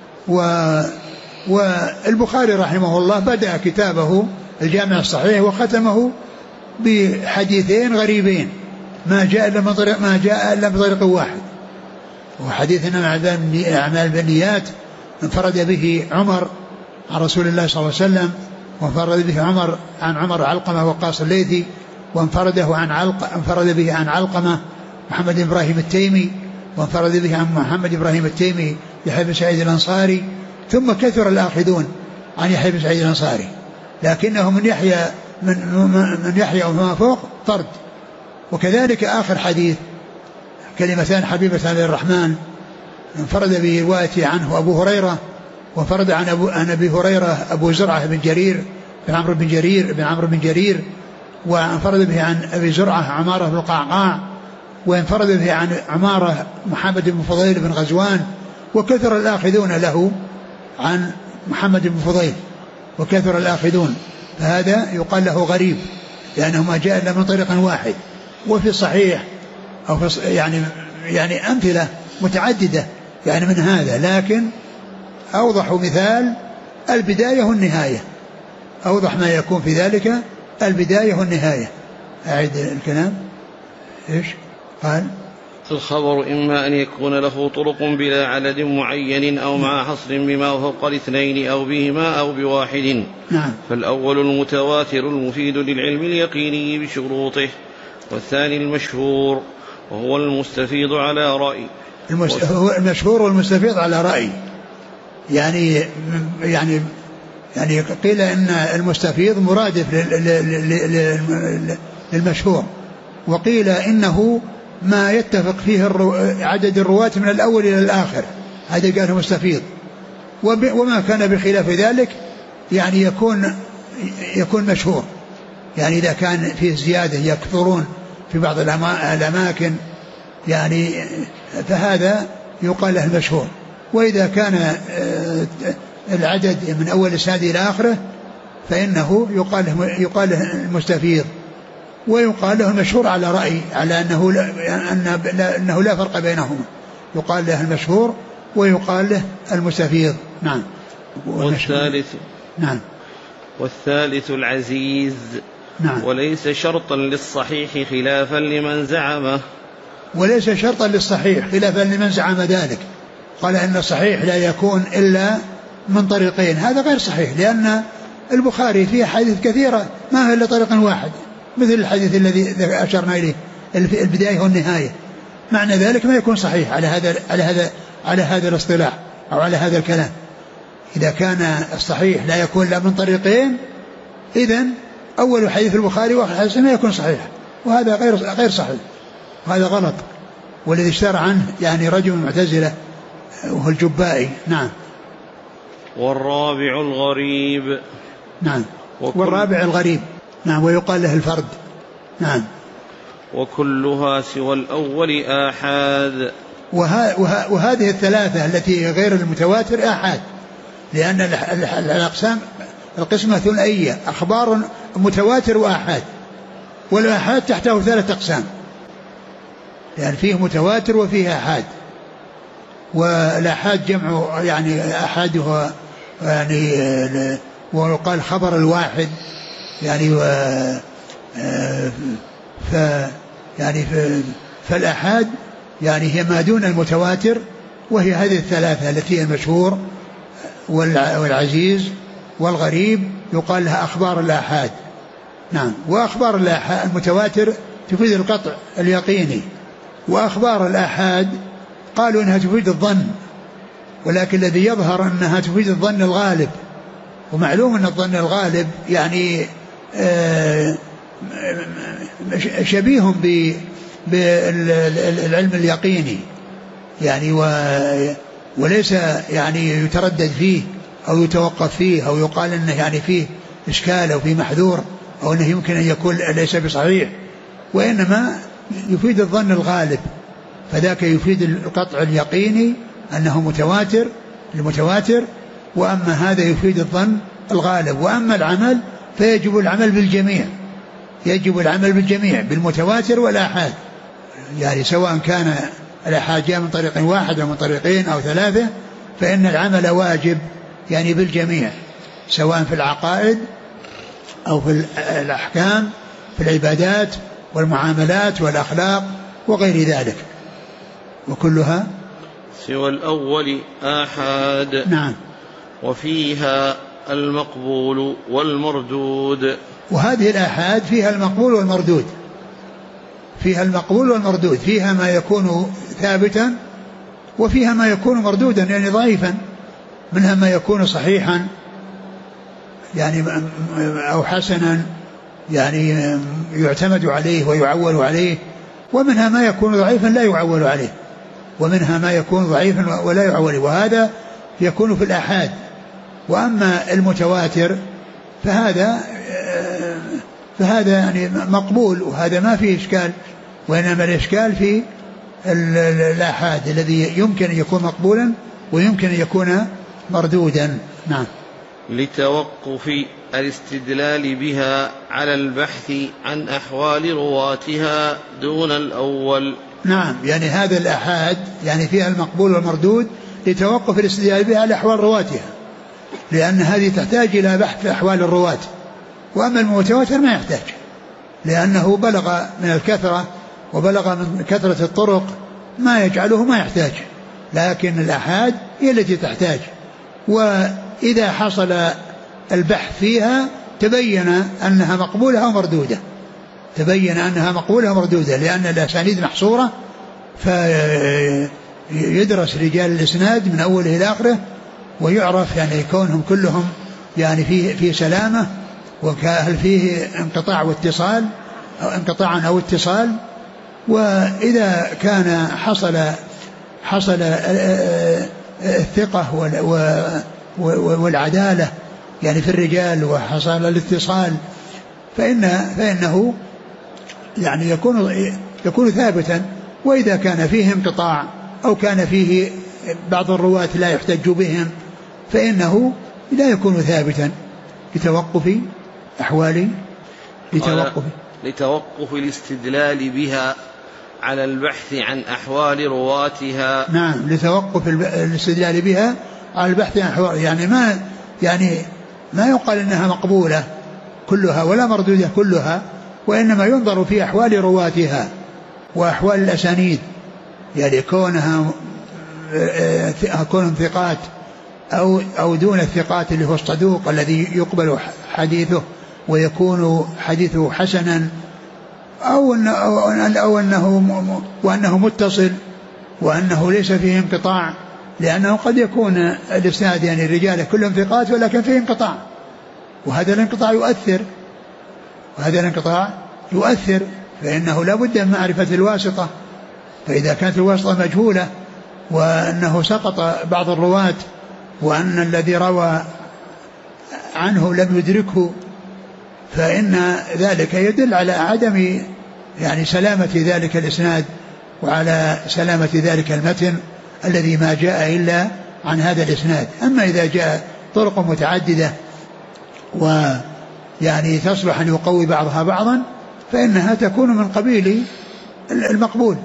والبخاري رحمه الله بدأ كتابه الجامع الصحيح وختمه بحديثين غريبين ما جاء إلا من طريق واحد، وحديثنا أعمال بالنيات انفرد به عمر عن رسول الله صلى الله عليه وسلم، وانفرد به عن عمر علقمة وقاص الليثي، وانفرد به عن علقمة محمد إبراهيم التيمي، وانفرد به عن محمد إبراهيم التيمي يحيى بن سعيد الأنصاري، ثم كثر الآخذون عن يحيى بن سعيد الأنصاري، لكنه من يحيى وما فوق فرد. وكذلك آخر حديث كلمتان حبيبة للرحمن انفرد بروايته عنه أبو هريرة، وانفرد عن أبي هريرة أبو زرعة بن جرير بن عمرو بن جرير، وانفرد به عن أبي زرعة عمارة بن القعقاع، وانفرد به عن عمارة محمد بن فضيل بن غزوان، وكثر الآخذون له عن محمد بن فضيل، وكثر الآخذون، فهذا يقال له غريب لأنه ما جاء إلا من طريق واحد. وفي الصحيح أو في يعني أمثلة متعددة يعني من هذا، لكن أوضح مثال البداية والنهاية، أوضح ما يكون في ذلك البداية والنهاية. أعيد الكلام إيش قال؟ الخبر إما أن يكون له طرق بلا عدد معين أو مع حصر بما فوق الاثنين أو بهما أو بواحد. نعم. فالأول المتواتر المفيد للعلم اليقيني بشروطه، والثاني المشهور وهو المستفيض على رأي. هو المشهور والمستفيض على رأي، يعني قيل إن المستفيض مرادف للمشهور، وقيل إنه ما يتفق فيه عدد الرواة من الأول إلى الآخر، هذا قاله مستفيض. وما كان بخلاف ذلك يعني يكون مشهور، يعني إذا كان فيه زيادة يكثرون في بعض الأماكن يعني فهذا يقال له المشهور. وإذا كان العدد من أول الإسناد إلى آخره فإنه يقال له المستفيض، ويقال له المشهور على رأي، على أنه لا فرق بينهما، يقال له المشهور ويقال له المستفيض. نعم. والثالث العزيز. نعم. وليس شرطا للصحيح خلافا لمن زعمه. وليس شرطا للصحيح خلافا لمن زعم ذلك، قال إن الصحيح لا يكون إلا من طريقين، هذا غير صحيح، لأن البخاري فيه حديث كثيرة ما هي إلا طريق واحد، مثل الحديث الذي أشرنا إليه البداية والنهاية، معنى ذلك ما يكون صحيح على هذا الاصطلاح أو على هذا الكلام. إذا كان الصحيح لا يكون إلا من طريقين، إذن أول حديث البخاري وآخر حديث ما يكون صحيح، وهذا غير صحيح، وهذا غلط. والذي اشترى عنه يعني رجل معتزلة وهو الجبائي. نعم. والرابع الغريب. نعم. والرابع الغريب. نعم. ويقال له الفرد. نعم. وكلها سوى الأول آحاد. وهذه الثلاثة التي غير المتواتر آحاد، لأن الأقسام القسمة ثنائية، أخبار متواتر وآحاد، والآحاد تحته ثلاثة أقسام، يعني فيه متواتر وفيه آحاد. والآحاد جمع يعني أحادها يعني ويقال خبر الواحد يعني فالآحاد يعني هي ما دون المتواتر، وهي هذه الثلاثة التي هي المشهور والعزيز والغريب، يقال لها أخبار الآحاد. نعم. وأخبار المتواتر تفيد القطع اليقيني، وأخبار الآحاد قالوا إنها تفيد الظن، ولكن الذي يظهر أنها تفيد الظن الغالب، ومعلوم أن الظن الغالب يعني شبيه بالعلم اليقيني يعني، وليس يعني يتردد فيه أو يتوقف فيه أو يقال أنه يعني فيه إشكال أو فيه محذور أو أنه يمكن أن يكون ليس بصحيح، وإنما يفيد الظن الغالب، فذاك يفيد القطع اليقيني أنه المتواتر، وأما هذا يفيد الظن الغالب. وأما العمل فيجب العمل بالجميع، يجب العمل بالجميع بالمتواتر والآحاد، يعني سواء كان الآحاد جاء من طريق واحد أو من طريقين أو ثلاثة، فإن العمل واجب يعني بالجميع، سواء في العقائد أو في الأحكام، في العبادات والمعاملات والأخلاق وغير ذلك، وكلها سوى الأول آحاد. نعم. وفيها المقبول والمردود. وهذه الآحاد فيها المقبول والمردود، فيها المقبول والمردود، فيها ما يكون ثابتا وفيها ما يكون مردودا يعني ضعيفا، منها ما يكون صحيحا يعني أو حسنا يعني يعتمد عليه ويعول عليه، ومنها ما يكون ضعيفا لا يعول عليه، ومنها ما يكون ضعيفا ولا يعول عليه، وهذا يكون في الآحاد. وأما المتواتر فهذا يعني مقبول، وهذا ما فيه إشكال، وإنما الإشكال في الآحاد الذي يمكن أن يكون مقبولا ويمكن أن يكون مردودا. نعم. لتوقف الاستدلال بها على البحث عن أحوال رواتها دون الأول. نعم. يعني هذا الآحاد يعني فيها المقبول والمردود لتوقف الاستدلال بها على أحوال رواتها، لأن هذه تحتاج إلى بحث أحوال الرواة، وأما المتواتر ما يحتاج، لأنه بلغ من الكثرة وبلغ من كثرة الطرق ما يجعله ما يحتاج، لكن الآحاد هي التي تحتاج. وإذا حصل البحث فيها تبين أنها مقبولة أو مردودة، تبين أنها مقبولة أو مردودة، لأن الأسانيد محصورة، فيدرس رجال الإسناد من أوله إلى آخره ويعرف يعني كونهم كلهم يعني في سلامة، وهل فيه انقطاع واتصال أو انقطاعا أو اتصال. وإذا كان حصل الثقة والعدالة يعني في الرجال وحصل الاتصال فإنه يعني يكون ثابتا. وإذا كان فيه انقطاع أو كان فيه بعض الرواة لا يحتج بهم فإنه لا يكون ثابتا لتوقف أحوال لتوقف الاستدلال بها على البحث عن أحوال رواتها. نعم، لتوقف الاستدلال بها على البحث عن أحوال، يعني ما يقال إنها مقبولة كلها ولا مردودة كلها، وإنما ينظر في أحوال رواتها وأحوال الأسانيد، يعني كونهم ثقات أو دون الثقات اللي هو الصدوق الذي يقبل حديثه ويكون حديثه حسنا، أو أنه متصل وأنه ليس فيه انقطاع، لأنه قد يكون الإسناد يعني الرجال كلهم ثقات ولكن فيه انقطاع، وهذا الانقطاع يؤثر، فإنه لا بد من معرفة الواسطة. فإذا كانت الواسطة مجهولة وأنه سقط بعض الرواة وأن الذي روى عنه لم يدركه، فإن ذلك يدل على عدم يعني سلامة ذلك الإسناد وعلى سلامة ذلك المتن الذي ما جاء إلا عن هذا الإسناد. أما إذا جاء طرق متعددة ويعني تصلح أن يقوي بعضها بعضا فإنها تكون من قبيل المقبول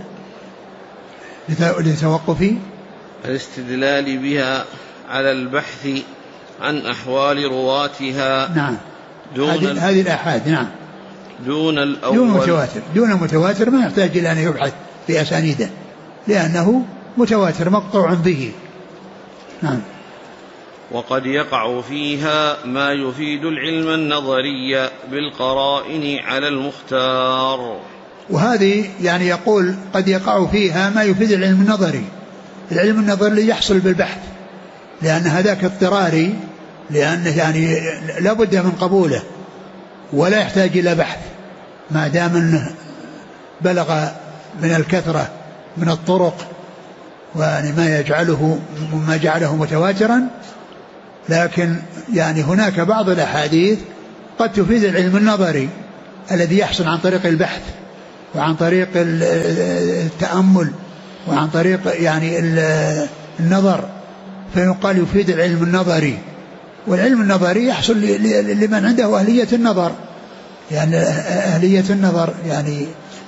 لتوقف الاستدلال بها على البحث عن أحوال رواتها. نعم، هذه الآحاد. نعم، دون الأول دون متواتر ما يحتاج إلى أن يبحث في أسانيده لأنه متواتر مقطوع به. نعم. وقد يقع فيها ما يفيد العلم النظري بالقرائن على المختار. وهذه يعني يقول قد يقع فيها ما يفيد العلم النظري. العلم النظري يحصل بالبحث، لأن هذاك اضطراري، لأنه يعني لا بد من قبوله ولا يحتاج إلى بحث ما دام أنه بلغ من الكثرة من الطرق ويعني ما جعله متواترا. لكن يعني هناك بعض الأحاديث قد تفيد العلم النظري الذي يحصل عن طريق البحث وعن طريق التأمل وعن طريق يعني النظر، فيقال يفيد العلم النظري. والعلم النظري يحصل لمن عنده أهلية النظر، يعني أهلية النظر يعني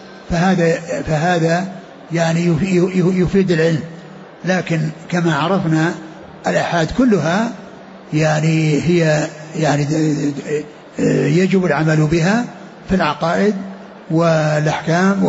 فهذا يعني يفيد العلم. لكن كما عرفنا الآحاد كلها يعني هي يعني يجب العمل بها في العقائد والأحكام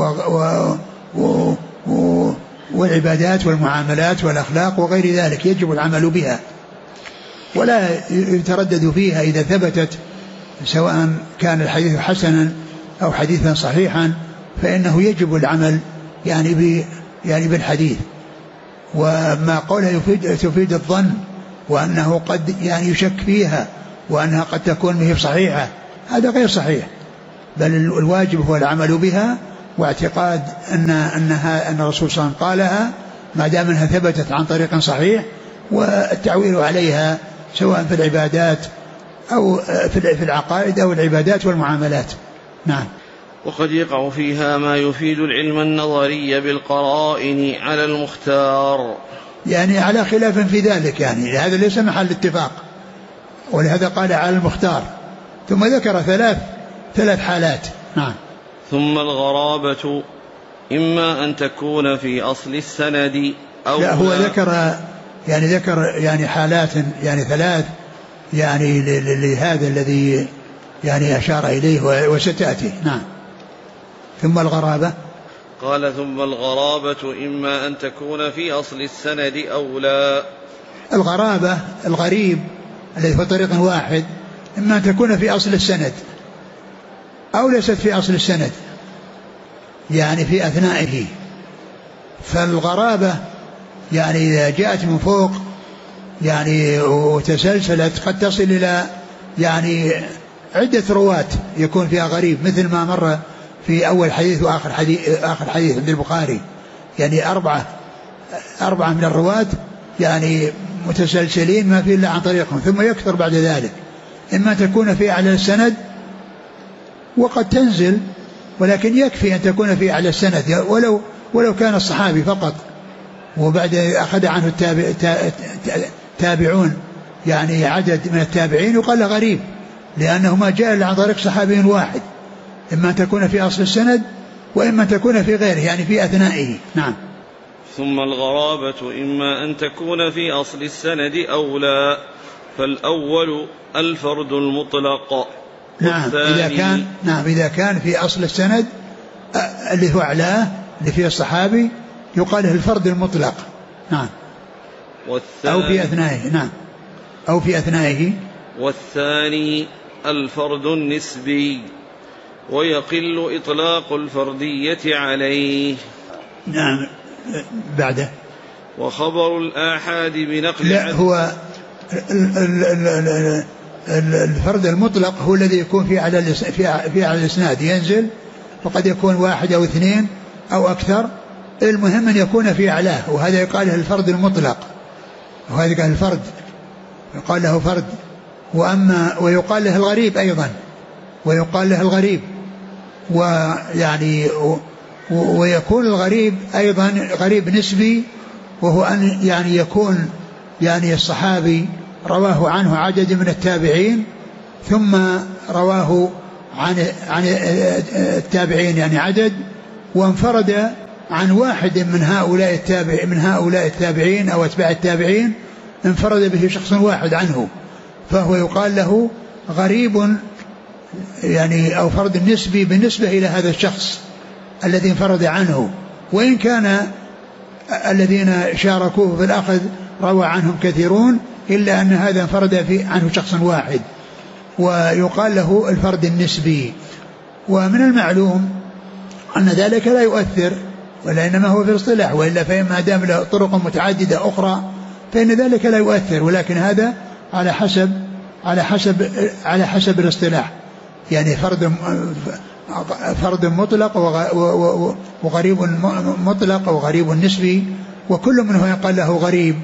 والعبادات والمعاملات والأخلاق وغير ذلك، يجب العمل بها ولا يتردد فيها إذا ثبتت، سواء كان الحديث حسنا أو حديثا صحيحا، فإنه يجب العمل يعني بالحديث. وما قوله تفيد الظن وأنه قد يعني يشك فيها وأنها قد تكون به صحيحة، هذا غير صحيح، بل الواجب هو العمل بها واعتقاد أن الرسول صلى الله عليه وسلم قالها ما دام أنها ثبتت عن طريق صحيح، والتعويل عليها سواء في العبادات أو في العقائد أو العبادات والمعاملات. نعم. وقد يقع فيها ما يفيد العلم النظري بالقرائن على المختار، يعني على خلاف في ذلك، يعني هذا ليس محل اتفاق، ولهذا قال على المختار، ثم ذكر ثلاث حالات. نعم. ثم الغرابة إما أن تكون في أصل السند أو لا، هو ذكر يعني حالات يعني ثلاث يعني لهذا الذي يعني أشار إليه وستأتي. نعم. ثم الغرابة قال ثم الغرابة إما أن تكون في أصل السند أو لا. الغرابة الغريب الذي هو طريق واحد إما أن تكون في أصل السند أو ليست في أصل السند، يعني في أثنائه. فالغرابة يعني إذا جاءت من فوق يعني وتسلسلت قد تصل إلى يعني عدة رواة يكون فيها غريب، مثل ما مر في أول حديث وآخر حديث عند البخاري، يعني أربعة من الرواة يعني متسلسلين ما في إلا عن طريقهم، ثم يكثر بعد ذلك. إما تكون في أعلى السند وقد تنزل، ولكن يكفي أن تكون في أعلى السند ولو كان الصحابي فقط، وبعد أخذ عنه تابعون يعني عدد من التابعين يقال له غريب، لأنه ما جاء عن طريق صحابي واحد. إما أن تكون في أصل السند وإما أن تكون في غيره، يعني في أثنائه. نعم. ثم الغرابة إما أن تكون في أصل السند أو لا، فالأول الفرد المطلق. نعم إذا كان في أصل السند اللي هو أعلاه اللي فيه الصحابي يقال الفرد المطلق. نعم. أو في أثنائه. نعم. أو في أثنائه. والثاني الفرد النسبي، ويقل إطلاق الفردية عليه. نعم. بعده وخبر الآحاد بنقل لا هو الفرد المطلق هو الذي يكون في على الإسناد ينزل، وقد يكون واحد أو اثنين أو أكثر، المهم أن يكون في أعلاه، وهذا يقال له الفرد المطلق، وهذا قال الفرد يقال له فرد. ويقال له الغريب أيضا، ويقال له الغريب، ويعني ويكون الغريب أيضا غريب نسبي، وهو أن يعني يكون يعني الصحابي رواه عنه عدد من التابعين، ثم رواه عن التابعين يعني عدد، وانفرد عن واحد من هؤلاء التابعين أو أتباع التابعين، انفرد به شخص واحد عنه، فهو يقال له غريب يعني أو فرد نسبي بالنسبة إلى هذا الشخص الذي انفرد عنه، وإن كان الذين شاركوه في الأخذ روى عنهم كثيرون، إلا أن هذا انفرد عنه شخص واحد، ويقال له الفرد النسبي. ومن المعلوم أن ذلك لا يؤثر، ولا إنما هو في الاصطلاح، وإلا فإما دام له طرق متعددة أخرى فإن ذلك لا يؤثر، ولكن هذا على حسب الاصطلاح، يعني فرد مطلق وغريب مطلق وغريب نسبي، وكل منه يقال له غريب.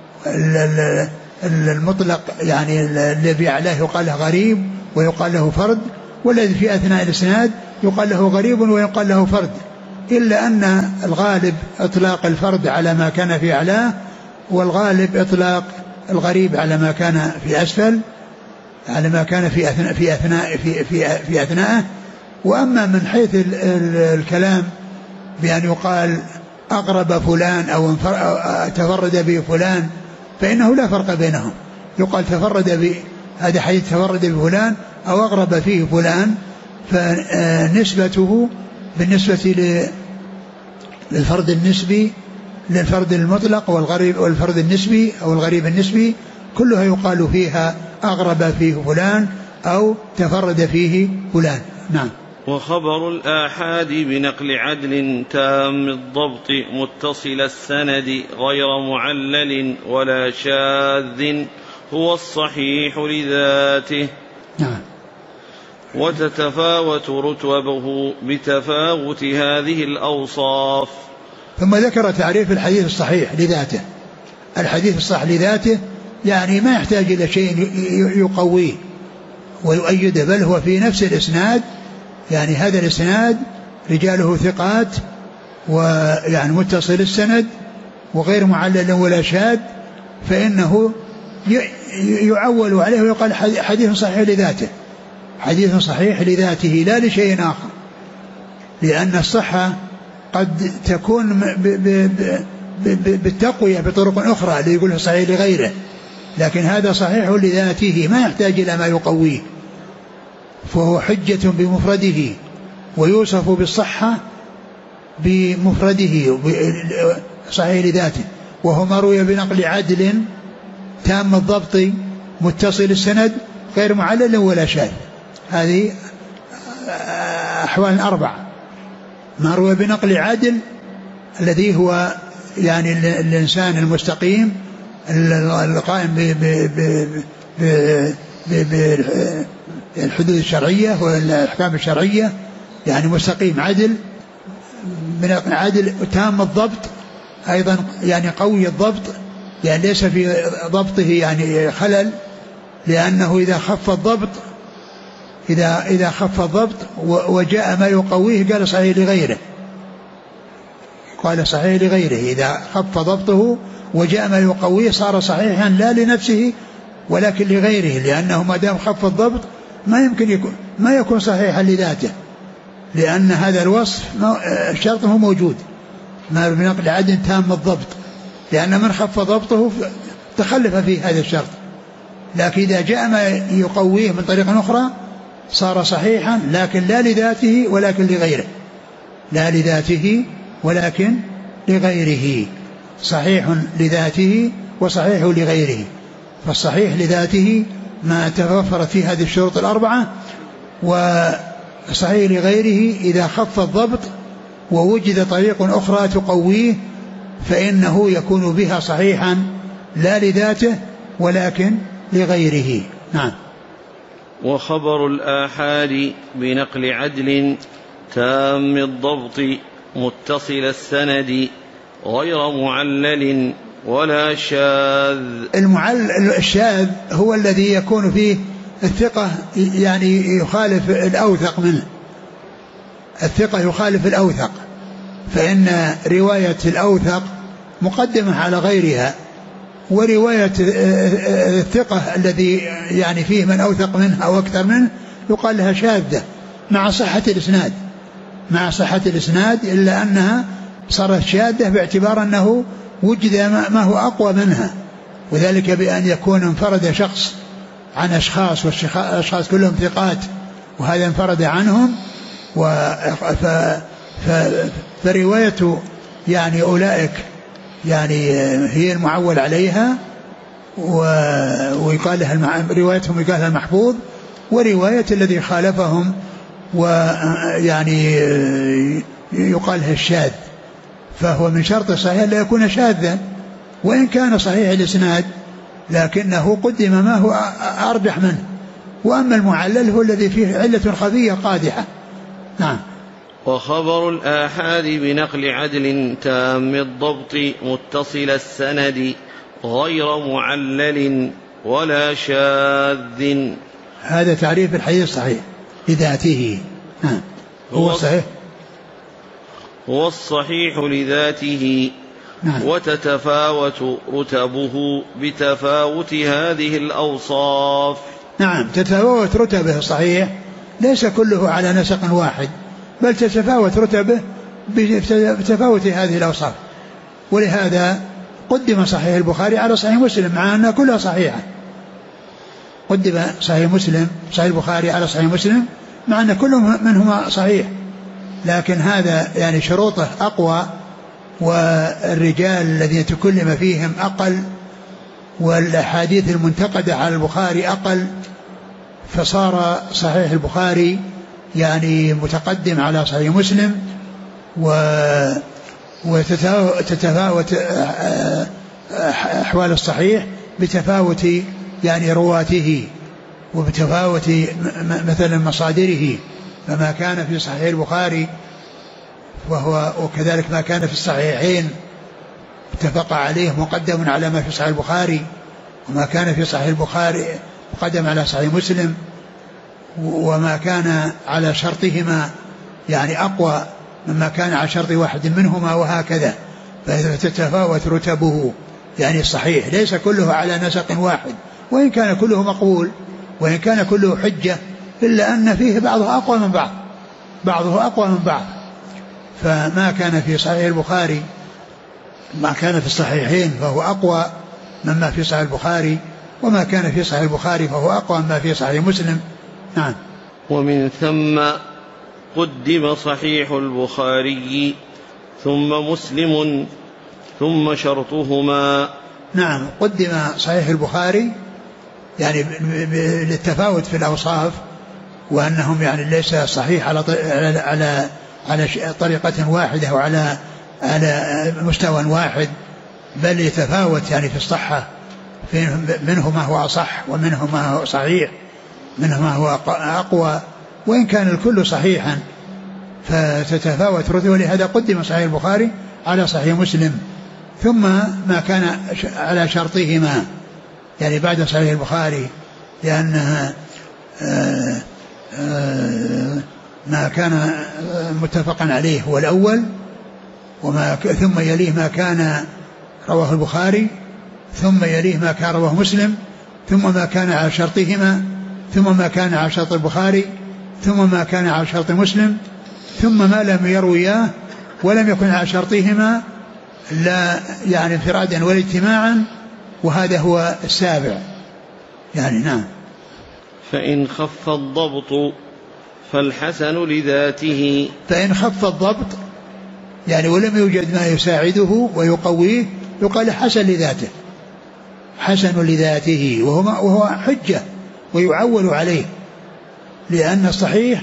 المطلق يعني الذي عليه يقال له غريب ويقال له فرد، والذي في أثناء الإسناد يقال له غريب ويقال له فرد، إلا أن الغالب إطلاق الفرد على ما كان في أعلاه، والغالب إطلاق الغريب على ما كان في أسفل، على ما كان في أثناءه. وأما من حيث الكلام بأن يقال أقرب فلان أو تفرد به فلان، فإنه لا فرق بينهم، يقال هذا حديث تفرد بفلان أو أقرب فيه فلان، فنسبته بالنسبة للفرد النسبي للفرد المطلق والفرد النسبي أو الغريب النسبي كلها يقال فيها أغرب فيه فلان أو تفرد فيه فلان. نعم. وخبر الآحاد بنقل عدل تام الضبط متصل السند غير معلل ولا شاذ هو الصحيح لذاته. نعم. وتتفاوت رتبه بتفاوت هذه الأوصاف. ثم ذكر تعريف الحديث الصحيح لذاته. الحديث الصحيح لذاته يعني ما يحتاج إلى شيء يقويه ويؤيده، بل هو في نفس الإسناد، يعني هذا الإسناد رجاله ثقات ويعني متصل السند وغير معلل ولا شاذ، فإنه يعول عليه ويقال حديث صحيح لذاته، حديث صحيح لذاته لا لشيء آخر، لأن الصحة قد تكون بالتقوية بطرق أخرى اللي يقوله صحيح لغيره، لكن هذا صحيح لذاته ما يحتاج إلى ما يقويه، فهو حجة بمفرده ويوصف بالصحة بمفرده صحيح لذاته، وهو ما روي بنقل عدل تام الضبط متصل السند غير معلل ولا شاذ. هذه أحوال 4: ما روي بنقل عدل الذي هو يعني الإنسان المستقيم القائم بالحدود الشرعية والأحكام الشرعية، يعني مستقيم عدل من عدل تام الضبط، أيضا يعني قوي الضبط، يعني ليس في ضبطه يعني خلل، لأنه إذا خف الضبط إذا خف الضبط وجاء ما يقويه قال صحيح لغيره، قال صحيح لغيره. إذا خف ضبطه وجاء ما يقويه صار صحيحا لا لنفسه ولكن لغيره، لأنه ما دام خف الضبط ما يمكن ما يكون صحيحا لذاته، لأن هذا الوصف شرطه موجود، ما بنقل عدل تام الضبط، لأن من خف ضبطه تخلف في هذا الشرط. لكن إذا جاء ما يقويه من طريق أخرى صار صحيحا، لكن لا لذاته ولكن لغيره، لا لذاته ولكن لغيره، صحيح لذاته وصحيح لغيره. فالصحيح لذاته ما توفرت فيه هذه الشروط 4، وصحيح لغيره إذا خف الضبط ووجد طريق أخرى تقويه فإنه يكون بها صحيحا لا لذاته ولكن لغيره. نعم. وخبر الآحاد بنقل عدل تام الضبط متصل السند غير معلل ولا شاذ. الشاذ هو الذي يكون فيه الثقة يعني يخالف الأوثق منه، الثقة يخالف الأوثق، فإن رواية الأوثق مقدمة على غيرها، ورواية الثقة الذي يعني فيه من أوثق منه أو أكثر منه يقال لها شاذة مع صحة الإسناد، مع صحة الإسناد، إلا أنها صارت شاذة باعتبار أنه وجد ما هو أقوى منها، وذلك بأن يكون انفرد شخص عن أشخاص والأشخاص كلهم ثقات وهذا انفرد عنهم، فرواية يعني أولئك يعني هي المعول عليها، ويقال لها روايتهم يقال لها المحفوظ، ورواية الذي خالفهم ويعني يقال لها الشاذ. فهو من شرط صحيح لا يكون شاذا وإن كان صحيح الإسناد، لكنه قدم ما هو أرجح منه، وأما المعلل هو الذي فيه علة خفية قادحة. نعم. وخبر الآحاد بنقل عدل تام الضبط متصل السند غير معلل ولا شاذ. هذا تعريف الحديث الصحيح لذاته. نعم. هو صحيح، هو الصحيح لذاته. نعم. وتتفاوت رتبه بتفاوت هذه الأوصاف. نعم، تتفاوت رتبه الصحيح، ليس كله على نسق واحد، بل تتفاوت رتبه بتفاوت هذه الأوصاف. ولهذا قدم صحيح البخاري على صحيح مسلم مع أنها كلها صحيحة، قدم صحيح البخاري على صحيح مسلم مع أن كل منهما صحيح، لكن هذا يعني شروطه أقوى، والرجال الذين تكلم فيهم أقل، والأحاديث المنتقدة على البخاري أقل، فصار صحيح البخاري يعني متقدم على صحيح مسلم، وتتفاوت أحوال الصحيح بتفاوت يعني رواته وبتفاوت مثلا مصادره، فما كان في صحيح البخاري وكذلك ما كان في الصحيحين اتفق عليه مقدم على ما في صحيح البخاري، وما كان في صحيح البخاري مقدم على صحيح مسلم، وما كان على شرطهما يعني أقوى مما كان على شرط واحد منهما، وهكذا. فتتفاوت رتبه يعني الصحيح، ليس كله على نسق واحد، وإن كان كله مقبول وإن كان كله حجة، إلا أن فيه بعضه أقوى من بعض، بعضه أقوى من بعض. فما كان في صحيح البخاري ما كان في الصحيحين فهو أقوى مما في صحيح البخاري، وما كان في صحيح البخاري فهو أقوى مما في صحيح مسلم. نعم. ومن ثم قدم صحيح البخاري ثم مسلم ثم شرطهما. نعم، قدم صحيح البخاري يعني للتفاوت في الأوصاف، وأنهم يعني ليس صحيح على طريقة واحدة وعلى مستوى واحد، بل يتفاوت يعني في الصحة، منه ما هو أصح ومنه ما هو صحيح، منه ما هو أقوى، وإن كان الكل صحيحا فتتفاوت رتبه. ولهذا قدم صحيح البخاري على صحيح مسلم، ثم ما كان على شرطهما، يعني بعد صحيح البخاري، لأنها ما كان متفقا عليه هو الأول، ثم يليه ما كان رواه البخاري، ثم يليه ما كان رواه مسلم، ثم ما كان على شرطهما، ثم ما كان على شرط البخاري، ثم ما كان على شرط مسلم، ثم ما لم يروياه ولم يكن على شرطهما لا يعني انفرادا ولا اجتماعا، وهذا هو السابع يعني. نعم. فإن خف الضبط فالحسن لذاته. فإن خف الضبط يعني ولم يوجد ما يساعده ويقويه يقال حسن لذاته، حسن لذاته، وهو حجة ويعول عليه، لأن الصحيح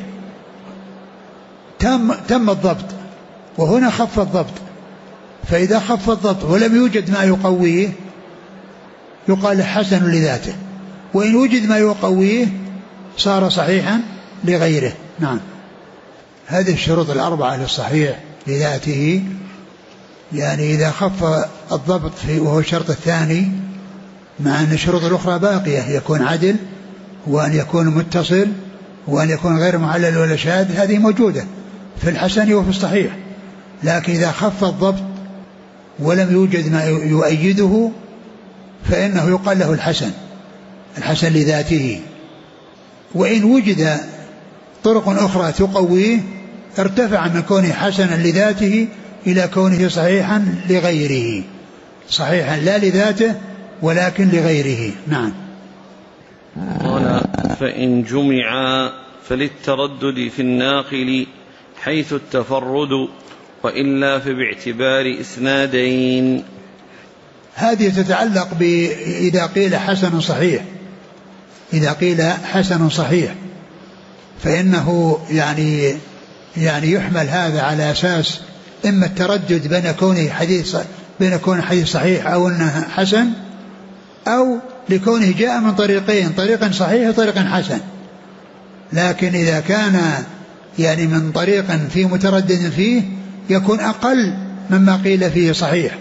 تم الضبط، وهنا خف الضبط، فإذا خف الضبط ولم يوجد ما يقويه يقال حسن لذاته، وإن وجد ما يقويه صار صحيحا لغيره. نعم. هذه الشروط الأربعة للصحيح لذاته، يعني إذا خف الضبط وهو الشرط الثاني، مع أن الشروط الأخرى باقية، يكون عدل، وأن يكون متصل، وأن يكون غير معلل ولا شاذ، هذه موجودة في الحسن وفي الصحيح. لكن إذا خف الضبط ولم يوجد ما يؤيده فإنه يقال له الحسن لذاته. وإن وجد طرق أخرى تقويه ارتفع من كونه حسنا لذاته إلى كونه صحيحا لغيره، صحيحا لا لذاته ولكن لغيره. نعم. قال فإن جمعا فللتردد في الناقل حيث التفرد، وإلا فباعتبار إسنادين. هذه تتعلق إذا قيل حسن صحيح، إذا قيل حسن صحيح فإنه يعني يحمل هذا على أساس إما التردد بين كونه حديث صحيح أو أنه حسن، أو لكونه جاء من طريقين، طريق صحيح وطريق حسن. لكن إذا كان يعني من طريق فيه متردد فيه يكون أقل مما قيل فيه صحيح،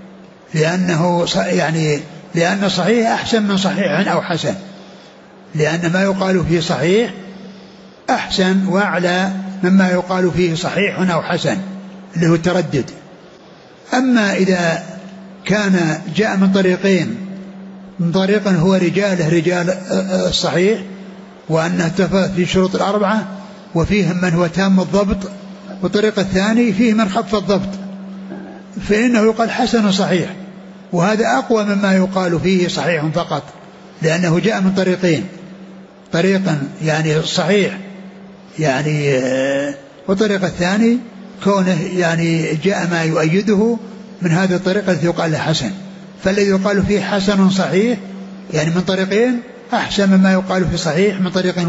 لأن صحيح أحسن من صحيح أو حسن، لأن ما يقال فيه صحيح أحسن وأعلى مما يقال فيه صحيح أو حسن اللي هو التردد. أما إذا كان جاء من طريقين، من طريق هو رجال الصحيح وأنه اتفق في شروط الأربعة وفيهم من هو تام الضبط، والطريق الثاني فيه من خف الضبط، فإنه يقال حسن صحيح، وهذا أقوى مما يقال فيه صحيح فقط، لأنه جاء من طريقين، طريقا يعني صحيح يعني، والطريق الثاني كونه يعني جاء ما يؤيده من هذه الطريقة التي يقال له حسن. فالذي يقال فيه حسن صحيح يعني من طريقين أحسن مما يقال في صحيح من طريق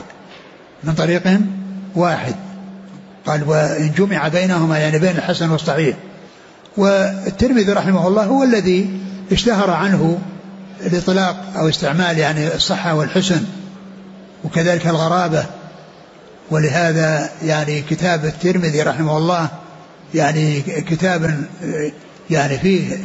واحد. قال وإن جمع بينهما يعني بين الحسن والصحيح. والترمذي رحمه الله هو الذي اشتهر عنه الإطلاق أو استعمال يعني الصحة والحسن وكذلك الغرابة، ولهذا يعني كتاب الترمذي رحمه الله يعني كتاب يعني فيه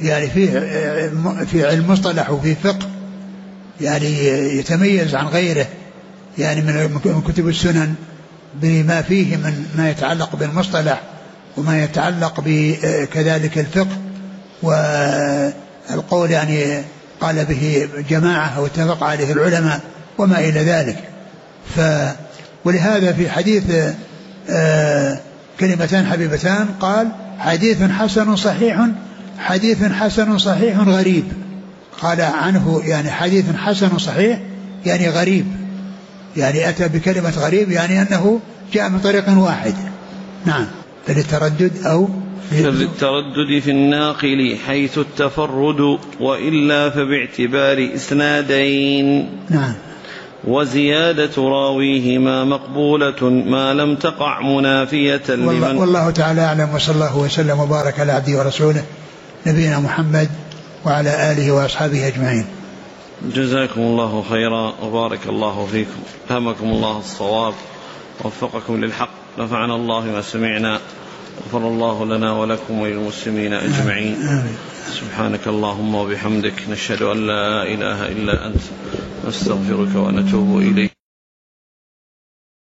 في علم مصطلح وفي فقه يعني يتميز عن غيره يعني من كتب السنن بما فيه من ما يتعلق بالمصطلح وما يتعلق بكذلك الفقه والقول يعني قال به جماعة واتفق عليه العلماء وما إلى ذلك. ولهذا في حديث كلمتان حبيبتان قال حديث حسن صحيح غريب، قال عنه يعني حديث حسن صحيح يعني غريب، يعني أتى بكلمة غريب يعني أنه جاء من طريق واحد. نعم، للتردد أو فبالتردد في الناقل حيث التفرد، وإلا فباعتبار إسنادين. نعم. وزيادة راويهما مقبولة ما لم تقع منافية لمن. والله تعالى أعلم، وصلى الله وسلم وبارك على عبده ورسوله نبينا محمد وعلى آله وأصحابه أجمعين. جزاكم الله خيرا وبارك الله فيكم، فهمكم الله الصواب ووفقكم للحق، نفعنا الله ما سمعنا، غفر الله لنا ولكم وللمسلمين أجمعين. سبحانك اللهم وبحمدك، نشهد أن لا إله إلا أنت، نستغفرك ونتوب إليك.